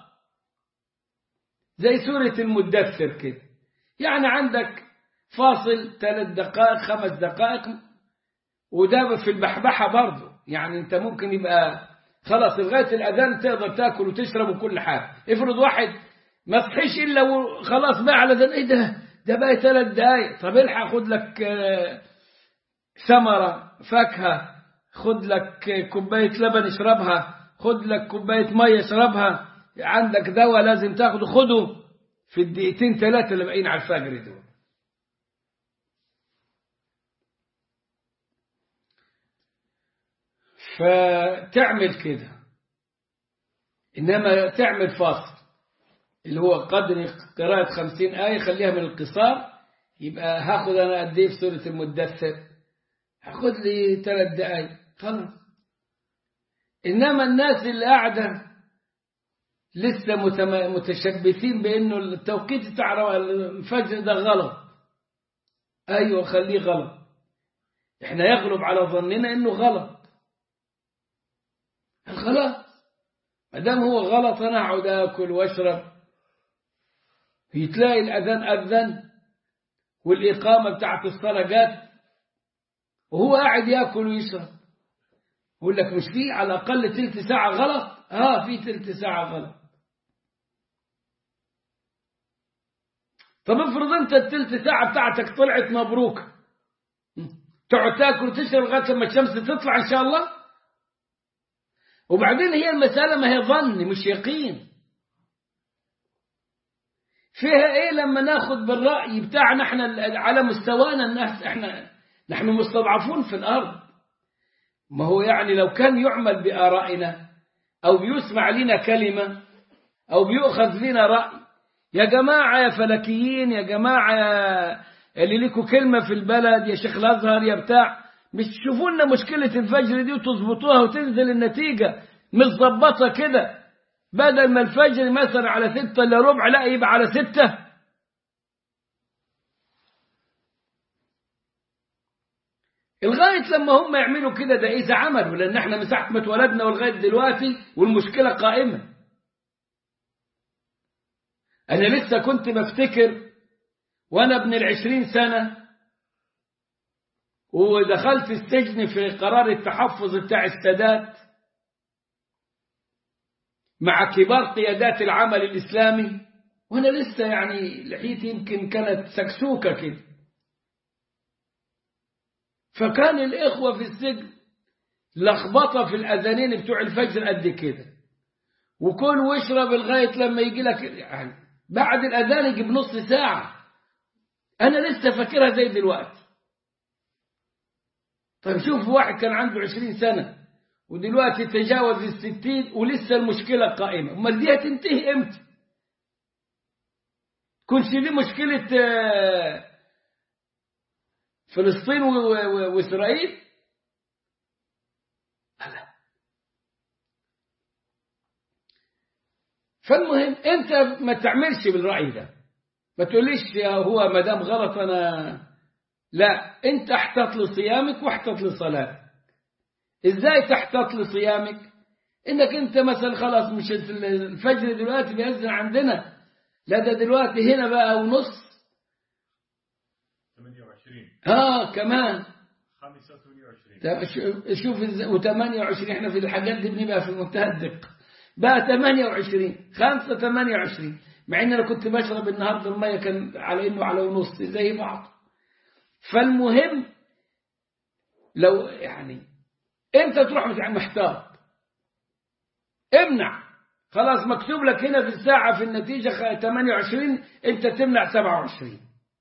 زي سورة المدثر كده، يعني عندك فاصل ثلاث دقائق خمس دقائق، وده في البحبحة برضه. يعني انت ممكن يبقى خلاص لغاية الأذان تقدر تاكل وتشرب وكل حاجة. افرض واحد ما صحيش إلا وخلاص بقى على ذن، ايه ده ده بقى ثلاث دقائق، طب الحق خد لك ثمرة فاكهة، خد لك كوباية لبن اشربها، خد لك كوباية مية اشربها، عندك دواء لازم تاخده خده في الدقيقتين ثلاثة اللي باقيين على الفجر دول. فتعمل كده، إنما تعمل فاصل اللي هو قدر قراءة خمسين آية، خليها من القصار. يبقى هاخد أنا قد إيه في سورة المدثر؟ هاخد لي ثلاث دقايق خلاص. إنما الناس اللي قاعدة لسه متشبثين بأنه التوقيت بتاع الفجر ده غلط. أيوة خليه غلط، إحنا يغلب على ظننا إنه غلط. خلاص ما دام هو غلط أنا أقعد آكل وأشرب. تلاقي الأذان أذن والإقامة بتاعت الصلاة جت وهو قاعد يأكل ويشرب، يقول لك مش فيه على الأقل تلت ساعة غلط؟ آه في تلت ساعة غلط. طب افرض أنت التلت ساعة بتاعتك طلعت مبروك، تقعد تأكل وتشرب لغاية لما الشمس تطلع إن شاء الله. وبعدين هي المسألة ما هي ظن مش يقين. فيها ايه لما ناخد بالرأي بتاعنا احنا على مستوانا الناس، احنا نحن مستضعفون في الأرض. ما هو يعني لو كان يعمل بآرائنا أو بيسمع لنا كلمة أو بيؤخذ لنا رأي، يا جماعة يا فلكيين، يا جماعة اللي لكم كلمة في البلد، يا شيخ الأزهر يا بتاع، مش تشوفوا لنا مشكلة الفجر دي وتظبطوها وتنزل النتيجة متظبطة كده، بدل ما الفجر مثلا على ستة إلا ربع لا يبقى على ستة. لغاية لما هم يعملوا كده ده إذا عملوا، لأن احنا من ساعة ما اتولدنا ولغاية دلوقتي والمشكلة قائمة. أنا لسه كنت بفتكر وأنا ابن العشرين سنة ودخلت السجن في قرار التحفظ بتاع السادات مع كبار قيادات العمل الإسلامي، وأنا لسه يعني لحيتي يمكن كانت سكسوكة كده. فكان الإخوة في السجن لخبطة في الأذانين بتوع الفجر قد كده، وكل واشرب لغاية لما يجي لك يعني بعد الأذان يجي بنص ساعة. أنا لسه فاكرها زي دلوقتي. طيب شوف واحد كان عنده عشرين سنة ودلوقتي تجاوز الستين ولسه المشكلة قائمة. أمال دي هتنتهي إمتى؟ كنش دي مشكلة فلسطين وإسرائيل؟ لا. فالمهم أنت ما تعملش بالرأي ده، ما تقوليش هو ما دام غلط أنا لا. أنت احتط لصيامك واحتط لصلاتك. إزاي تحتط لصيامك؟ إنك أنت مثلا خلاص مش الفجر دلوقتي بيأذن عندنا، لا ده دلوقتي هنا بقى ونص ثمانية وعشرين اه كمان خمسة ثمانية وعشرين شوف وثمانية وعشرين. احنا في الحاجات دي بنبقى في منتهى الدقة. بقى ثمانية وعشرين خمسة ثمانية وعشرين، مع ان انا كنت بشرب النهارده المية كان على انه على ونص زي بعض. فالمهم لو يعني انت تروح محتاط امنع. خلاص مكتوب لك هنا في الساعة في النتيجة ثمانية وعشرين، انت تمنع سبعة وعشرين.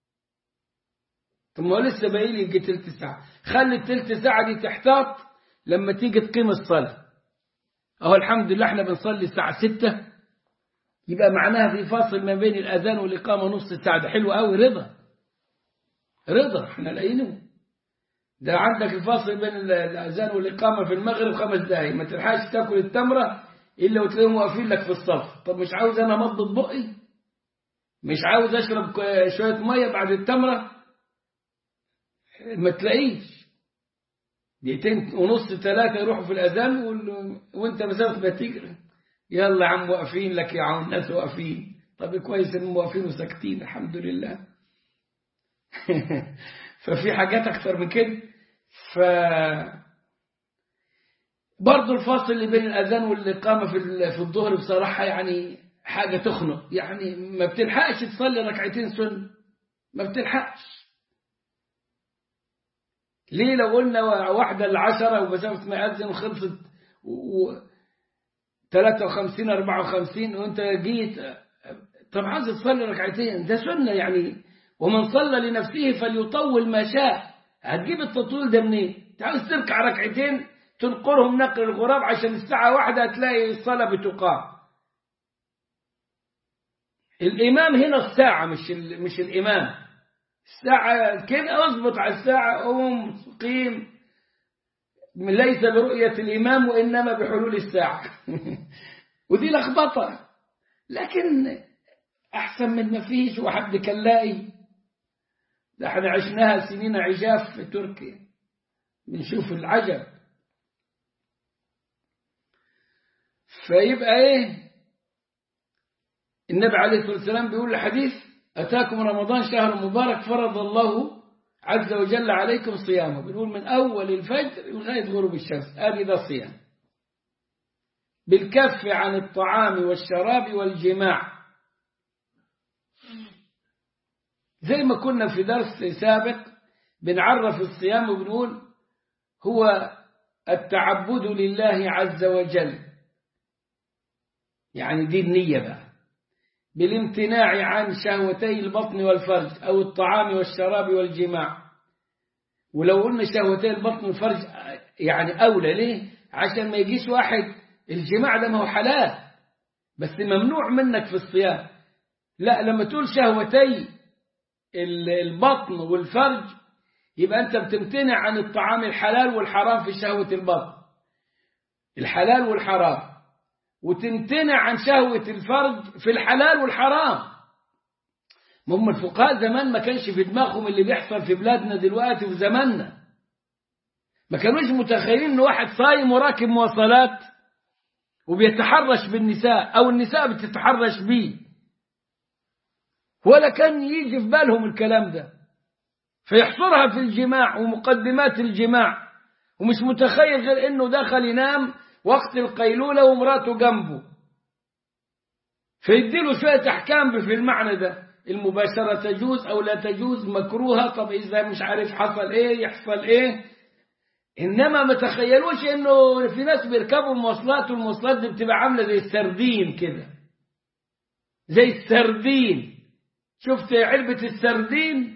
ثم لسه باقي لي يجي تلت ساعة. خلي التلت ساعة دي تحتاط لما تيجي تقيم الصلاة. اهو الحمد لله احنا بنصلي الساعة ستة، يبقى معناها في فاصل ما بين الأذان والإقامة نص ساعة. ده حلو قوي، رضا رضا احنا لاقينه. ده عندك الفاصل بين الأذان والإقامة في المغرب خمس دقايق، ما تلحقش تاكل التمرة إلا وتلاقيهم واقفين لك في الصف. طب مش عاوز أنا مضض بقي؟ مش عاوز أشرب شوية مية بعد التمرة؟ ما تلاقيش. دقيقتين ونص ثلاثة يروحوا في الأذان وانت مسافة ما تجري يلا يا عم واقفين لك يا عم، الناس واقفين. طب كويس انهم واقفين وساكتين الحمد لله. ففي حاجات أكثر من كده. ف برضو الفاصل اللي بين الأذان والإقامة في في الظهر بصراحة يعني حاجة تخنق، يعني ما بتلحقش تصلي ركعتين سنة، ما بتلحقش. ليه؟ لو قلنا واحدة العشرة ومسافة ما يأذن وخلصت و ثلاثة وخمسين أربعة وخمسين وانت جيت طب عايز تصلي ركعتين، ده سنة يعني. ومن صلى لنفسه فليطول ما شاء. هتجيب التطويل ده منين؟ انت عاوز تركع ركعتين تنقرهم نقر الغراب عشان الساعة واحدة هتلاقي الصلاة بتقام. الإمام هنا الساعة مش مش الإمام. الساعة كده اضبط على الساعة، قوم قيم، ليس برؤية الإمام وإنما بحلول الساعة. ودي لخبطة، لكن أحسن من ما فيش. وحد كلاقي ده احنا عشناها سنين عجاف في تركيا بنشوف العجب. فيبقى ايه؟ النبي عليه الصلاة والسلام بيقول الحديث: أتاكم رمضان شهر مبارك فرض الله عز وجل عليكم صيامه. بنقول من أول الفجر لغاية غروب الشمس، هذه ده صيام بالكف عن الطعام والشراب والجماع. زي ما كنا في درس سابق بنعرف الصيام وبنقول هو التعبد لله عز وجل، يعني دي النية بقى، بالامتناع عن شهوتي البطن والفرج أو الطعام والشراب والجماع. ولو قلنا شهوتي البطن والفرج يعني أولى. ليه؟ عشان ما يجيش واحد الجماع ده ما هو حلال بس ممنوع منك في الصيام. لا، لما تقول شهوتي البطن والفرج يبقى أنت بتمتنع عن الطعام الحلال والحرام في شهوة البطن، الحلال والحرام، وتمتنع عن شهوة الفرج في الحلال والحرام. هم الفقهاء زمان ما كانش في دماغهم اللي بيحصل في بلادنا دلوقتي وفي زماننا. ما كانوش متخيلين ان واحد صايم وراكب مواصلات وبيتحرش بالنساء او النساء بتتحرش بيه، ولا كان يجي في بالهم الكلام ده. فيحصرها في الجماع ومقدمات الجماع، ومش متخيل غير انه دخل ينام وقت القيلولة ومراته جنبه، فيديله شوية أحكام في المعنى ده. المباشرة تجوز أو لا تجوز، مكروهة، طب إذا مش عارف حصل إيه يحصل إيه. إنما ما تخيلوش إنه في ناس بيركبوا المواصلات والمواصلات دي بتبقى عاملة زي السردين كده، زي السردين. شفت علبة السردين؟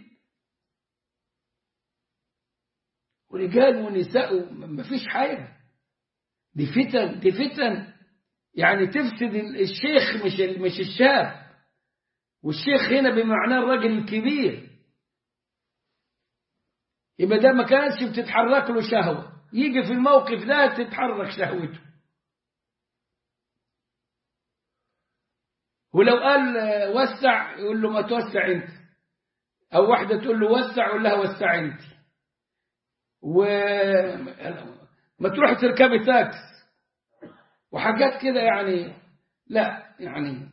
ورجال ونساء ما فيش حاجة، دي فتن دي فتن يعني تفسد الشيخ مش مش الشاب. والشيخ هنا بمعنى الرجل الكبير. يبقى ده ما كانش بتتحرك له شهوة، يجي في الموقف ده تتحرك شهوته. ولو قال وسع يقول له ما توسع انت، او واحدة تقول له وسع يقول لها وسع انت. وما تروح تركبي تاكس وحاجات كده يعني. لا يعني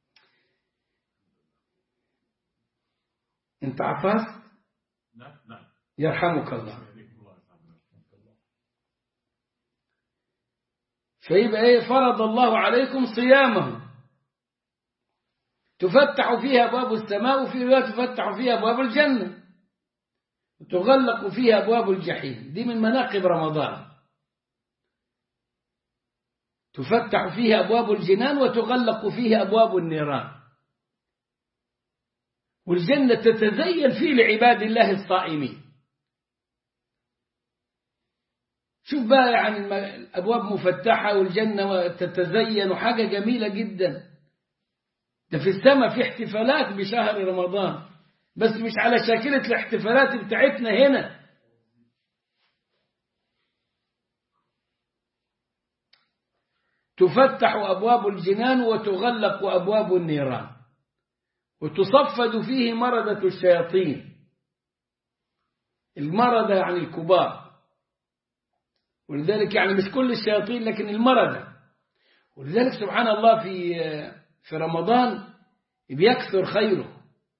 انت عفاست يرحمك الله. فيبقى ايه؟ فرض الله عليكم صيامه تفتح فيها أبواب السماء، وفي رواية تفتح فيها أبواب الجنة وتغلق فيها أبواب الجحيم. دي من مناقب رمضان، تفتح فيها أبواب الجنان وتغلق فيها أبواب النيران. والجنة تتزين فيه لعباد الله الصائمين. شوف بقى يعني الأبواب مفتحة والجنة تتزين، وحاجة جميلة جدا. ده في السماء في احتفالات بشهر رمضان، بس مش على شاكلة الاحتفالات بتاعتنا هنا. تفتح أبواب الجنان وتغلق أبواب النيران وتصفد فيه مردة الشياطين. المردة يعني الكبار، ولذلك يعني مش كل الشياطين لكن المردة. ولذلك سبحان الله في في رمضان بيكثر خيره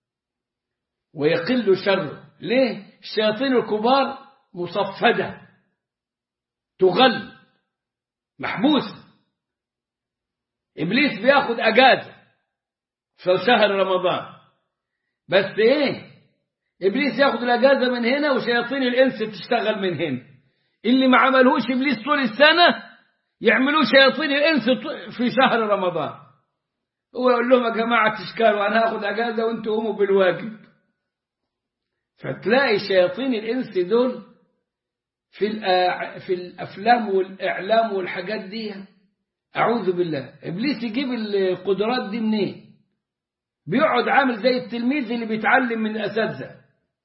ويقل شره. ليه؟ الشياطين الكبار مصفدة تغل محبوسة. إبليس بياخد أجازة في شهر رمضان، بس إيه؟ إبليس ياخد الأجازة من هنا وشياطين الإنس تشتغل من هنا. اللي ما عملوش إبليس طول السنة يعملوه شياطين الإنس في شهر رمضان. هو يقول لهم يا جماعة تشكالوا، أنا هاخد أجازة وأنتوا قوموا بالواجب. فتلاقي شياطين الإنس دول في في الأفلام والإعلام والحاجات دي. أعوذ بالله، إبليس يجيب القدرات دي منين؟ بيقعد عامل زي التلميذ اللي بيتعلم من الأساتذة.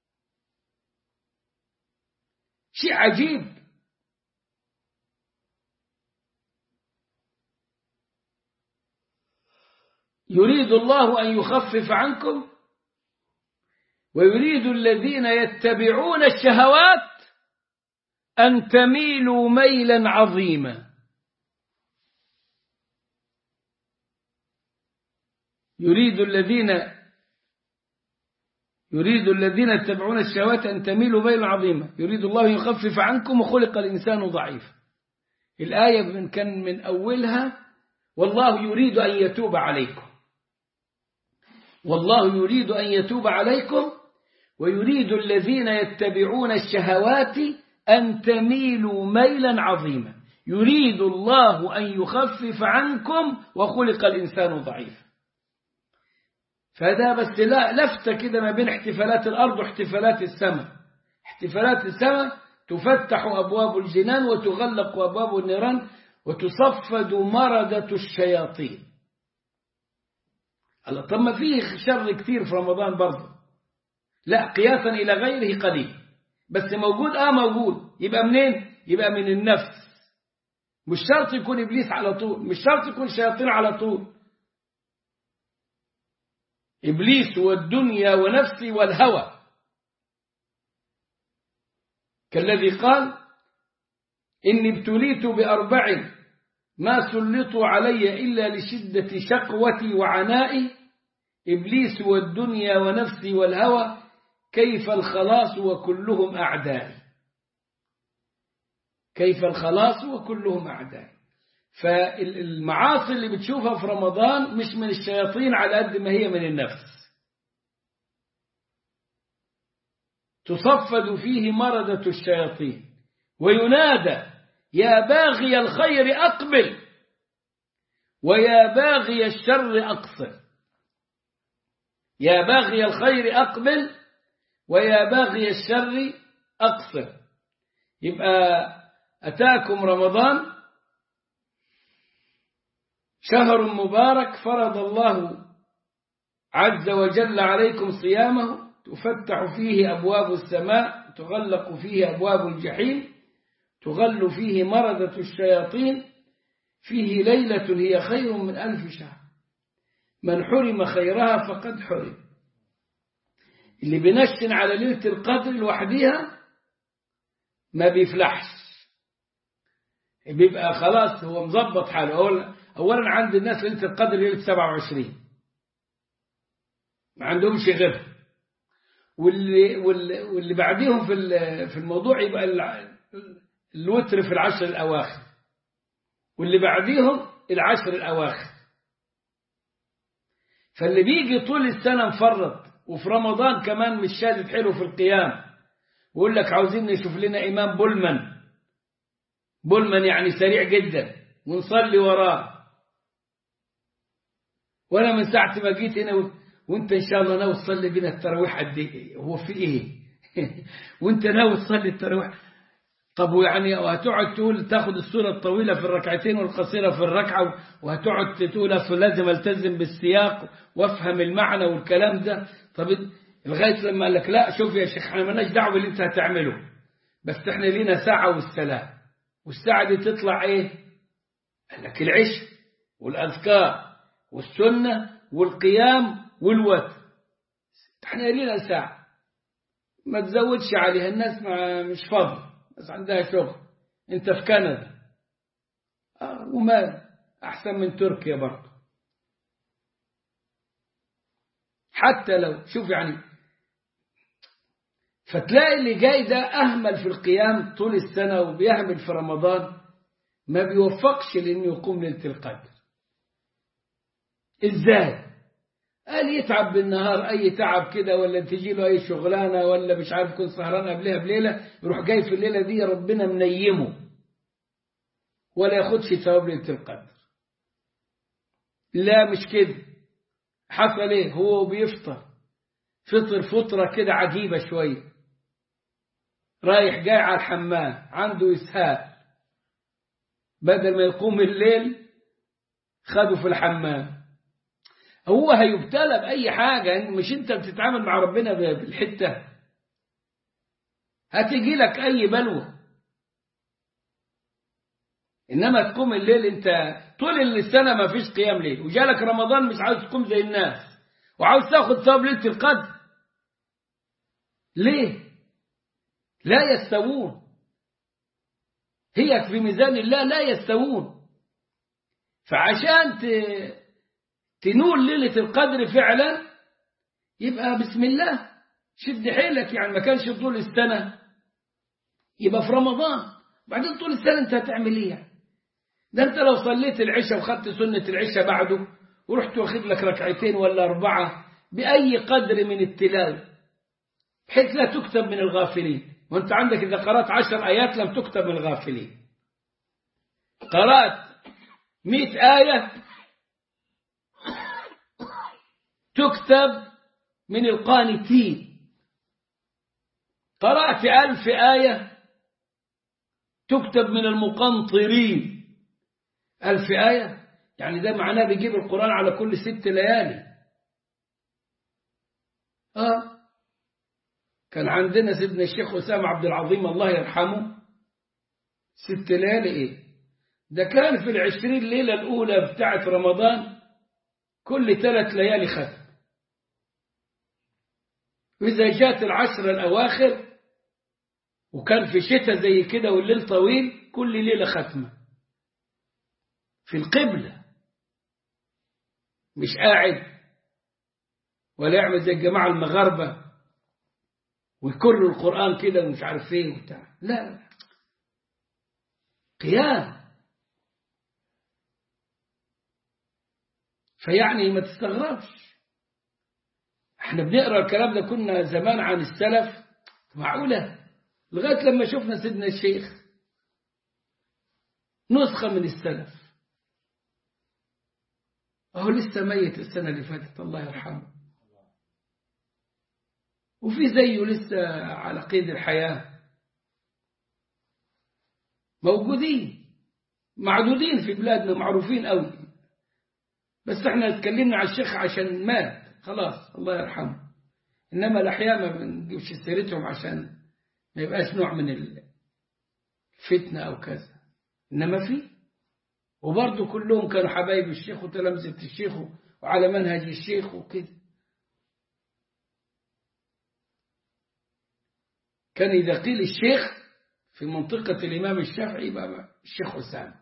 شيء عجيب. يريد الله أن يخفف عنكم ويريد الذين يتبعون الشهوات أن تميلوا ميلا عظيما. يريد الذين يريد الذين يتبعون الشهوات أن تميلوا ميلا عظيما. يريد الله أن يخفف عنكم وخلق الإنسان ضعيفا. الآية من كان من أولها والله يريد أن يتوب عليكم، والله يريد أن يتوب عليكم ويريد الذين يتبعون الشهوات أن تميلوا ميلا عظيما. يريد الله أن يخفف عنكم وخلق الإنسان ضعيفا. فهذا بس لا لفتة كده ما بين احتفالات الأرض واحتفالات السماء. احتفالات السماء تفتح أبواب الجنان وتغلق أبواب النيران وتصفد مردة الشياطين. الله، طب ما فيه شر كتير في رمضان برضه. لا، قياسا إلى غيره قليل، بس موجود. آه موجود. يبقى منين؟ يبقى من النفس. مش شرط يكون إبليس على طول، مش شرط يكون شياطين على طول. إبليس والدنيا ونفسي والهوى، كالذي قال إني ابتليت بأربع ما سلطوا علي إلا لشدة شقوتي وعنائي، إبليس والدنيا ونفسي والهوى، كيف الخلاص وكلهم أعدائي. كيف الخلاص وكلهم أعدائي. فالمعاصي اللي بتشوفها في رمضان مش من الشياطين على قد ما هي من النفس. تصفد فيه مردة الشياطين وينادى يا باغي الخير أقبل ويا باغي الشر أقصر. يا باغي الخير أقبل ويا باغي الشر أقصر. يبقى أتاكم رمضان شهر مبارك فرض الله عز وجل عليكم صيامه، تفتح فيه أبواب السماء، تغلق فيه أبواب الجحيم، تغل فيه مردة الشياطين، فيه ليلة هي خير من ألف شهر، من حرم خيرها فقد حرم. اللي بنشن على ليلة القدر لوحدها ما بيفلحش، بيبقى خلاص هو مظبط حاله. أولا عند الناس ليلة القدر ليلة سبعة وعشرين ما عندهمش غيرها، واللي, واللي, واللي بعديهم في في الموضوع يبقى الوتر في العشر الأواخر، واللي بعديهم العشر الأواخر. فاللي بيجي طول السنة مفرط، وفي رمضان كمان مش شادد حلو في القيام، ويقول لك عاوزين نشوف لنا إمام بولمان. بولمان يعني سريع جدا ونصلي وراه. وأنا من ساعة ما جيت هنا وانت إن شاء الله ناوي تصلي بنا التراويح قد إيه؟ هو في إيه؟ وانت ناوي تصلي التراويح؟ طب ويعني وهتقعد تقول تاخد السورة الطويلة في الركعتين والقصيرة في الركعة، وهتقعد تقول أصل لازم التزم بالسياق وافهم المعنى والكلام ده. طب لغاية لما قال لك لا شوف يا شيخ احنا مالناش دعوة باللي انت هتعمله، بس احنا لينا ساعة والسلام. والساعة دي تطلع ايه؟ قال لك العشاء والأذكار والسنة والقيام والوتر. احنا لينا ساعة ما تزودش عليها، الناس مش فاضي، بس عندها شغل. انت في كندا آه وما احسن من تركيا برضه. حتى لو شوف يعني، فتلاقي اللي جاي ده أهمل في القيام طول السنة وبيهمل في رمضان، ما بيوفقش لأنه يقوم ليلة القدر. إزاي؟ قال يتعب بالنهار أي تعب كده، ولا تجي له أي شغلانة، ولا مش عارف يكون سهران قبلها بليلة، يروح جاي في الليلة دي ربنا منيمه ولا ياخدش ثواب ليلة القدر. لا مش كده. حصل ايه؟ هو بيفطر فطر فطرة كده عجيبة شوية، رايح جاي على الحمام عنده إسهال، بدل ما يقوم الليل خده في الحمام. هو هيبتلى بأي حاجة، مش انت بتتعامل مع ربنا بالحتة، هتيجي لك أي بلوى. إنما تقوم الليل، انت طول السنة ما فيش قيام ليل، وجالك رمضان مش عاوز تقوم زي الناس وعاوز تاخد ثواب ليلة القدر. ليه؟ لا يستوون، هي في ميزان الله لا يستوون. فعشان تنول ليلة القدر فعلا يبقى بسم الله شد حيلك، يعني ما كانش طول السنة يبقى في رمضان. بعدين طول السنة انت هتعمل ايه يعني؟ ده انت لو صليت العشاء وخدت سنة العشاء بعده ورحت واخد لك ركعتين ولا أربعة بأي قدر من التلاوة بحيث لا تكتب من الغافلين. وانت عندك إذا قرأت عشر آيات لم تكتب من الغافلين، قرأت مئة آية تكتب من القانتين، قرأت ألف آية تكتب من المقنطرين. ألف آية يعني ده معناه بيجيب القرآن على كل ست ليالي. آه كان عندنا سيدنا الشيخ أسامة عبد العظيم الله يرحمه، ست ليالي إيه ده كان في العشرين ليلة الأولى بتاعت رمضان كل ثلاث ليالي ختم، وإذا جاءت العشر الأواخر وكان في شتاء زي كده والليل طويل كل ليلة ختمة في القبلة، مش قاعد ولا يعمل زي الجماعة المغاربة ويكروا القرآن كده ومش عارف ايه وبتاع. لا، قيام. فيعني ما تستغربش، احنا بنقرأ الكلام ده كنا زمان عن السلف معقولة، لغاية لما شفنا سيدنا الشيخ نسخة من السلف، أهو لسه ميت السنة اللي فاتت الله يرحمه، وفي زيه لسه على قيد الحياة، موجودين معدودين في بلادنا معروفين قوي، بس احنا اتكلمنا على الشيخ عشان مات خلاص الله يرحمه، إنما الأحياء ما بنجيبش سيرتهم عشان ما يبقاش نوع من الفتنة أو كذا، إنما في وبرضه كلهم كانوا حبايب الشيخ وتلامذة الشيخ وعلى منهج الشيخ وكده. كان إذا قيل الشيخ في منطقة الإمام الشافعي يبقى الشيخ أسامة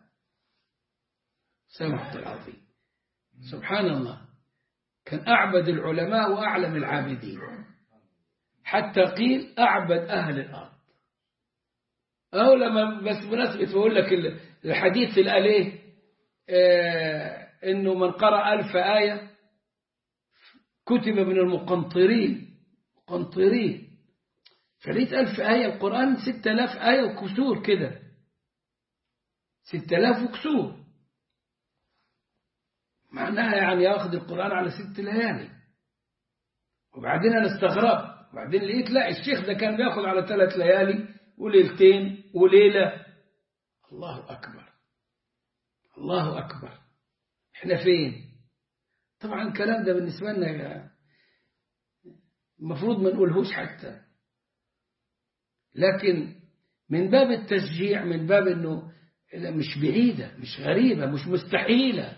سامحة العظيم سبحان الله، كان أعبد العلماء وأعلم العابدين، حتى قيل أعبد أهل الأرض. أو لما بس بنسبة بقول لك الحديث اللي قال إيه آه إنه من قرأ ألف آية كتب من المقنطرين مقنطرين، فليت ألف آية القرآن ستة آلاف آية وكسور كده، ستة آلاف وكسور، معناها يعني ياخذ القرآن على ست ليالي. وبعدين أنا استغربت، وبعدين لقيت لا الشيخ ده كان بياخذ على ثلاث ليالي وليلتين وليلة. الله أكبر الله أكبر، إحنا فين؟ طبعا الكلام ده بالنسبة لنا المفروض ما نقولهوش حتى، لكن من باب التشجيع، من باب أنه مش بعيدة مش غريبة مش مستحيلة.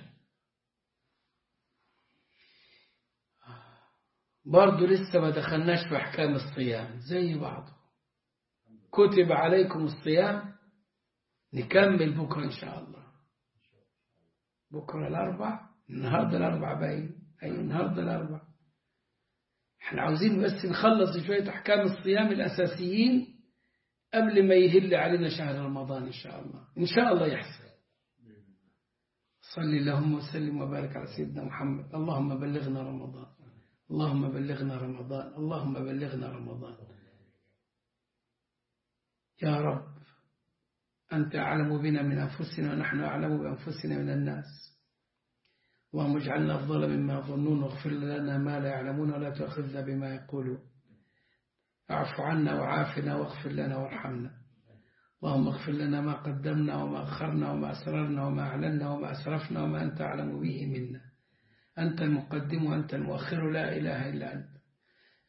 برضو لسه ما دخلناش في أحكام الصيام زي بعضه، كتب عليكم الصيام، نكمل بكرة إن شاء الله. بكرة الأربع، النهاردة الأربع باين، أي النهاردة الأربع. احنا عاوزين بس نخلص شوية أحكام الصيام الأساسيين قبل ما يهل علينا شهر رمضان إن شاء الله، إن شاء الله يحصل. صلي اللهم وسلم وبارك على سيدنا محمد. اللهم بلغنا رمضان اللهم بلغنا رمضان اللهم بلغنا رمضان يا رب. أنت أعلم بنا من أنفسنا ونحن أعلم بأنفسنا من الناس. اللهم اجعلنا أفضل مما يظنون، واغفر لنا ما لا يعلمون، ولا تأخذنا بما يقولون. اعف عنا وعافنا واغفر لنا وارحمنا. اللهم اغفر لنا ما قدمنا وما أخرنا وما أسررنا وما أعلنا وما أسرفنا وما أنت أعلم به منا. أنت المقدم وأنت المؤخر، لا إله إلا أنت.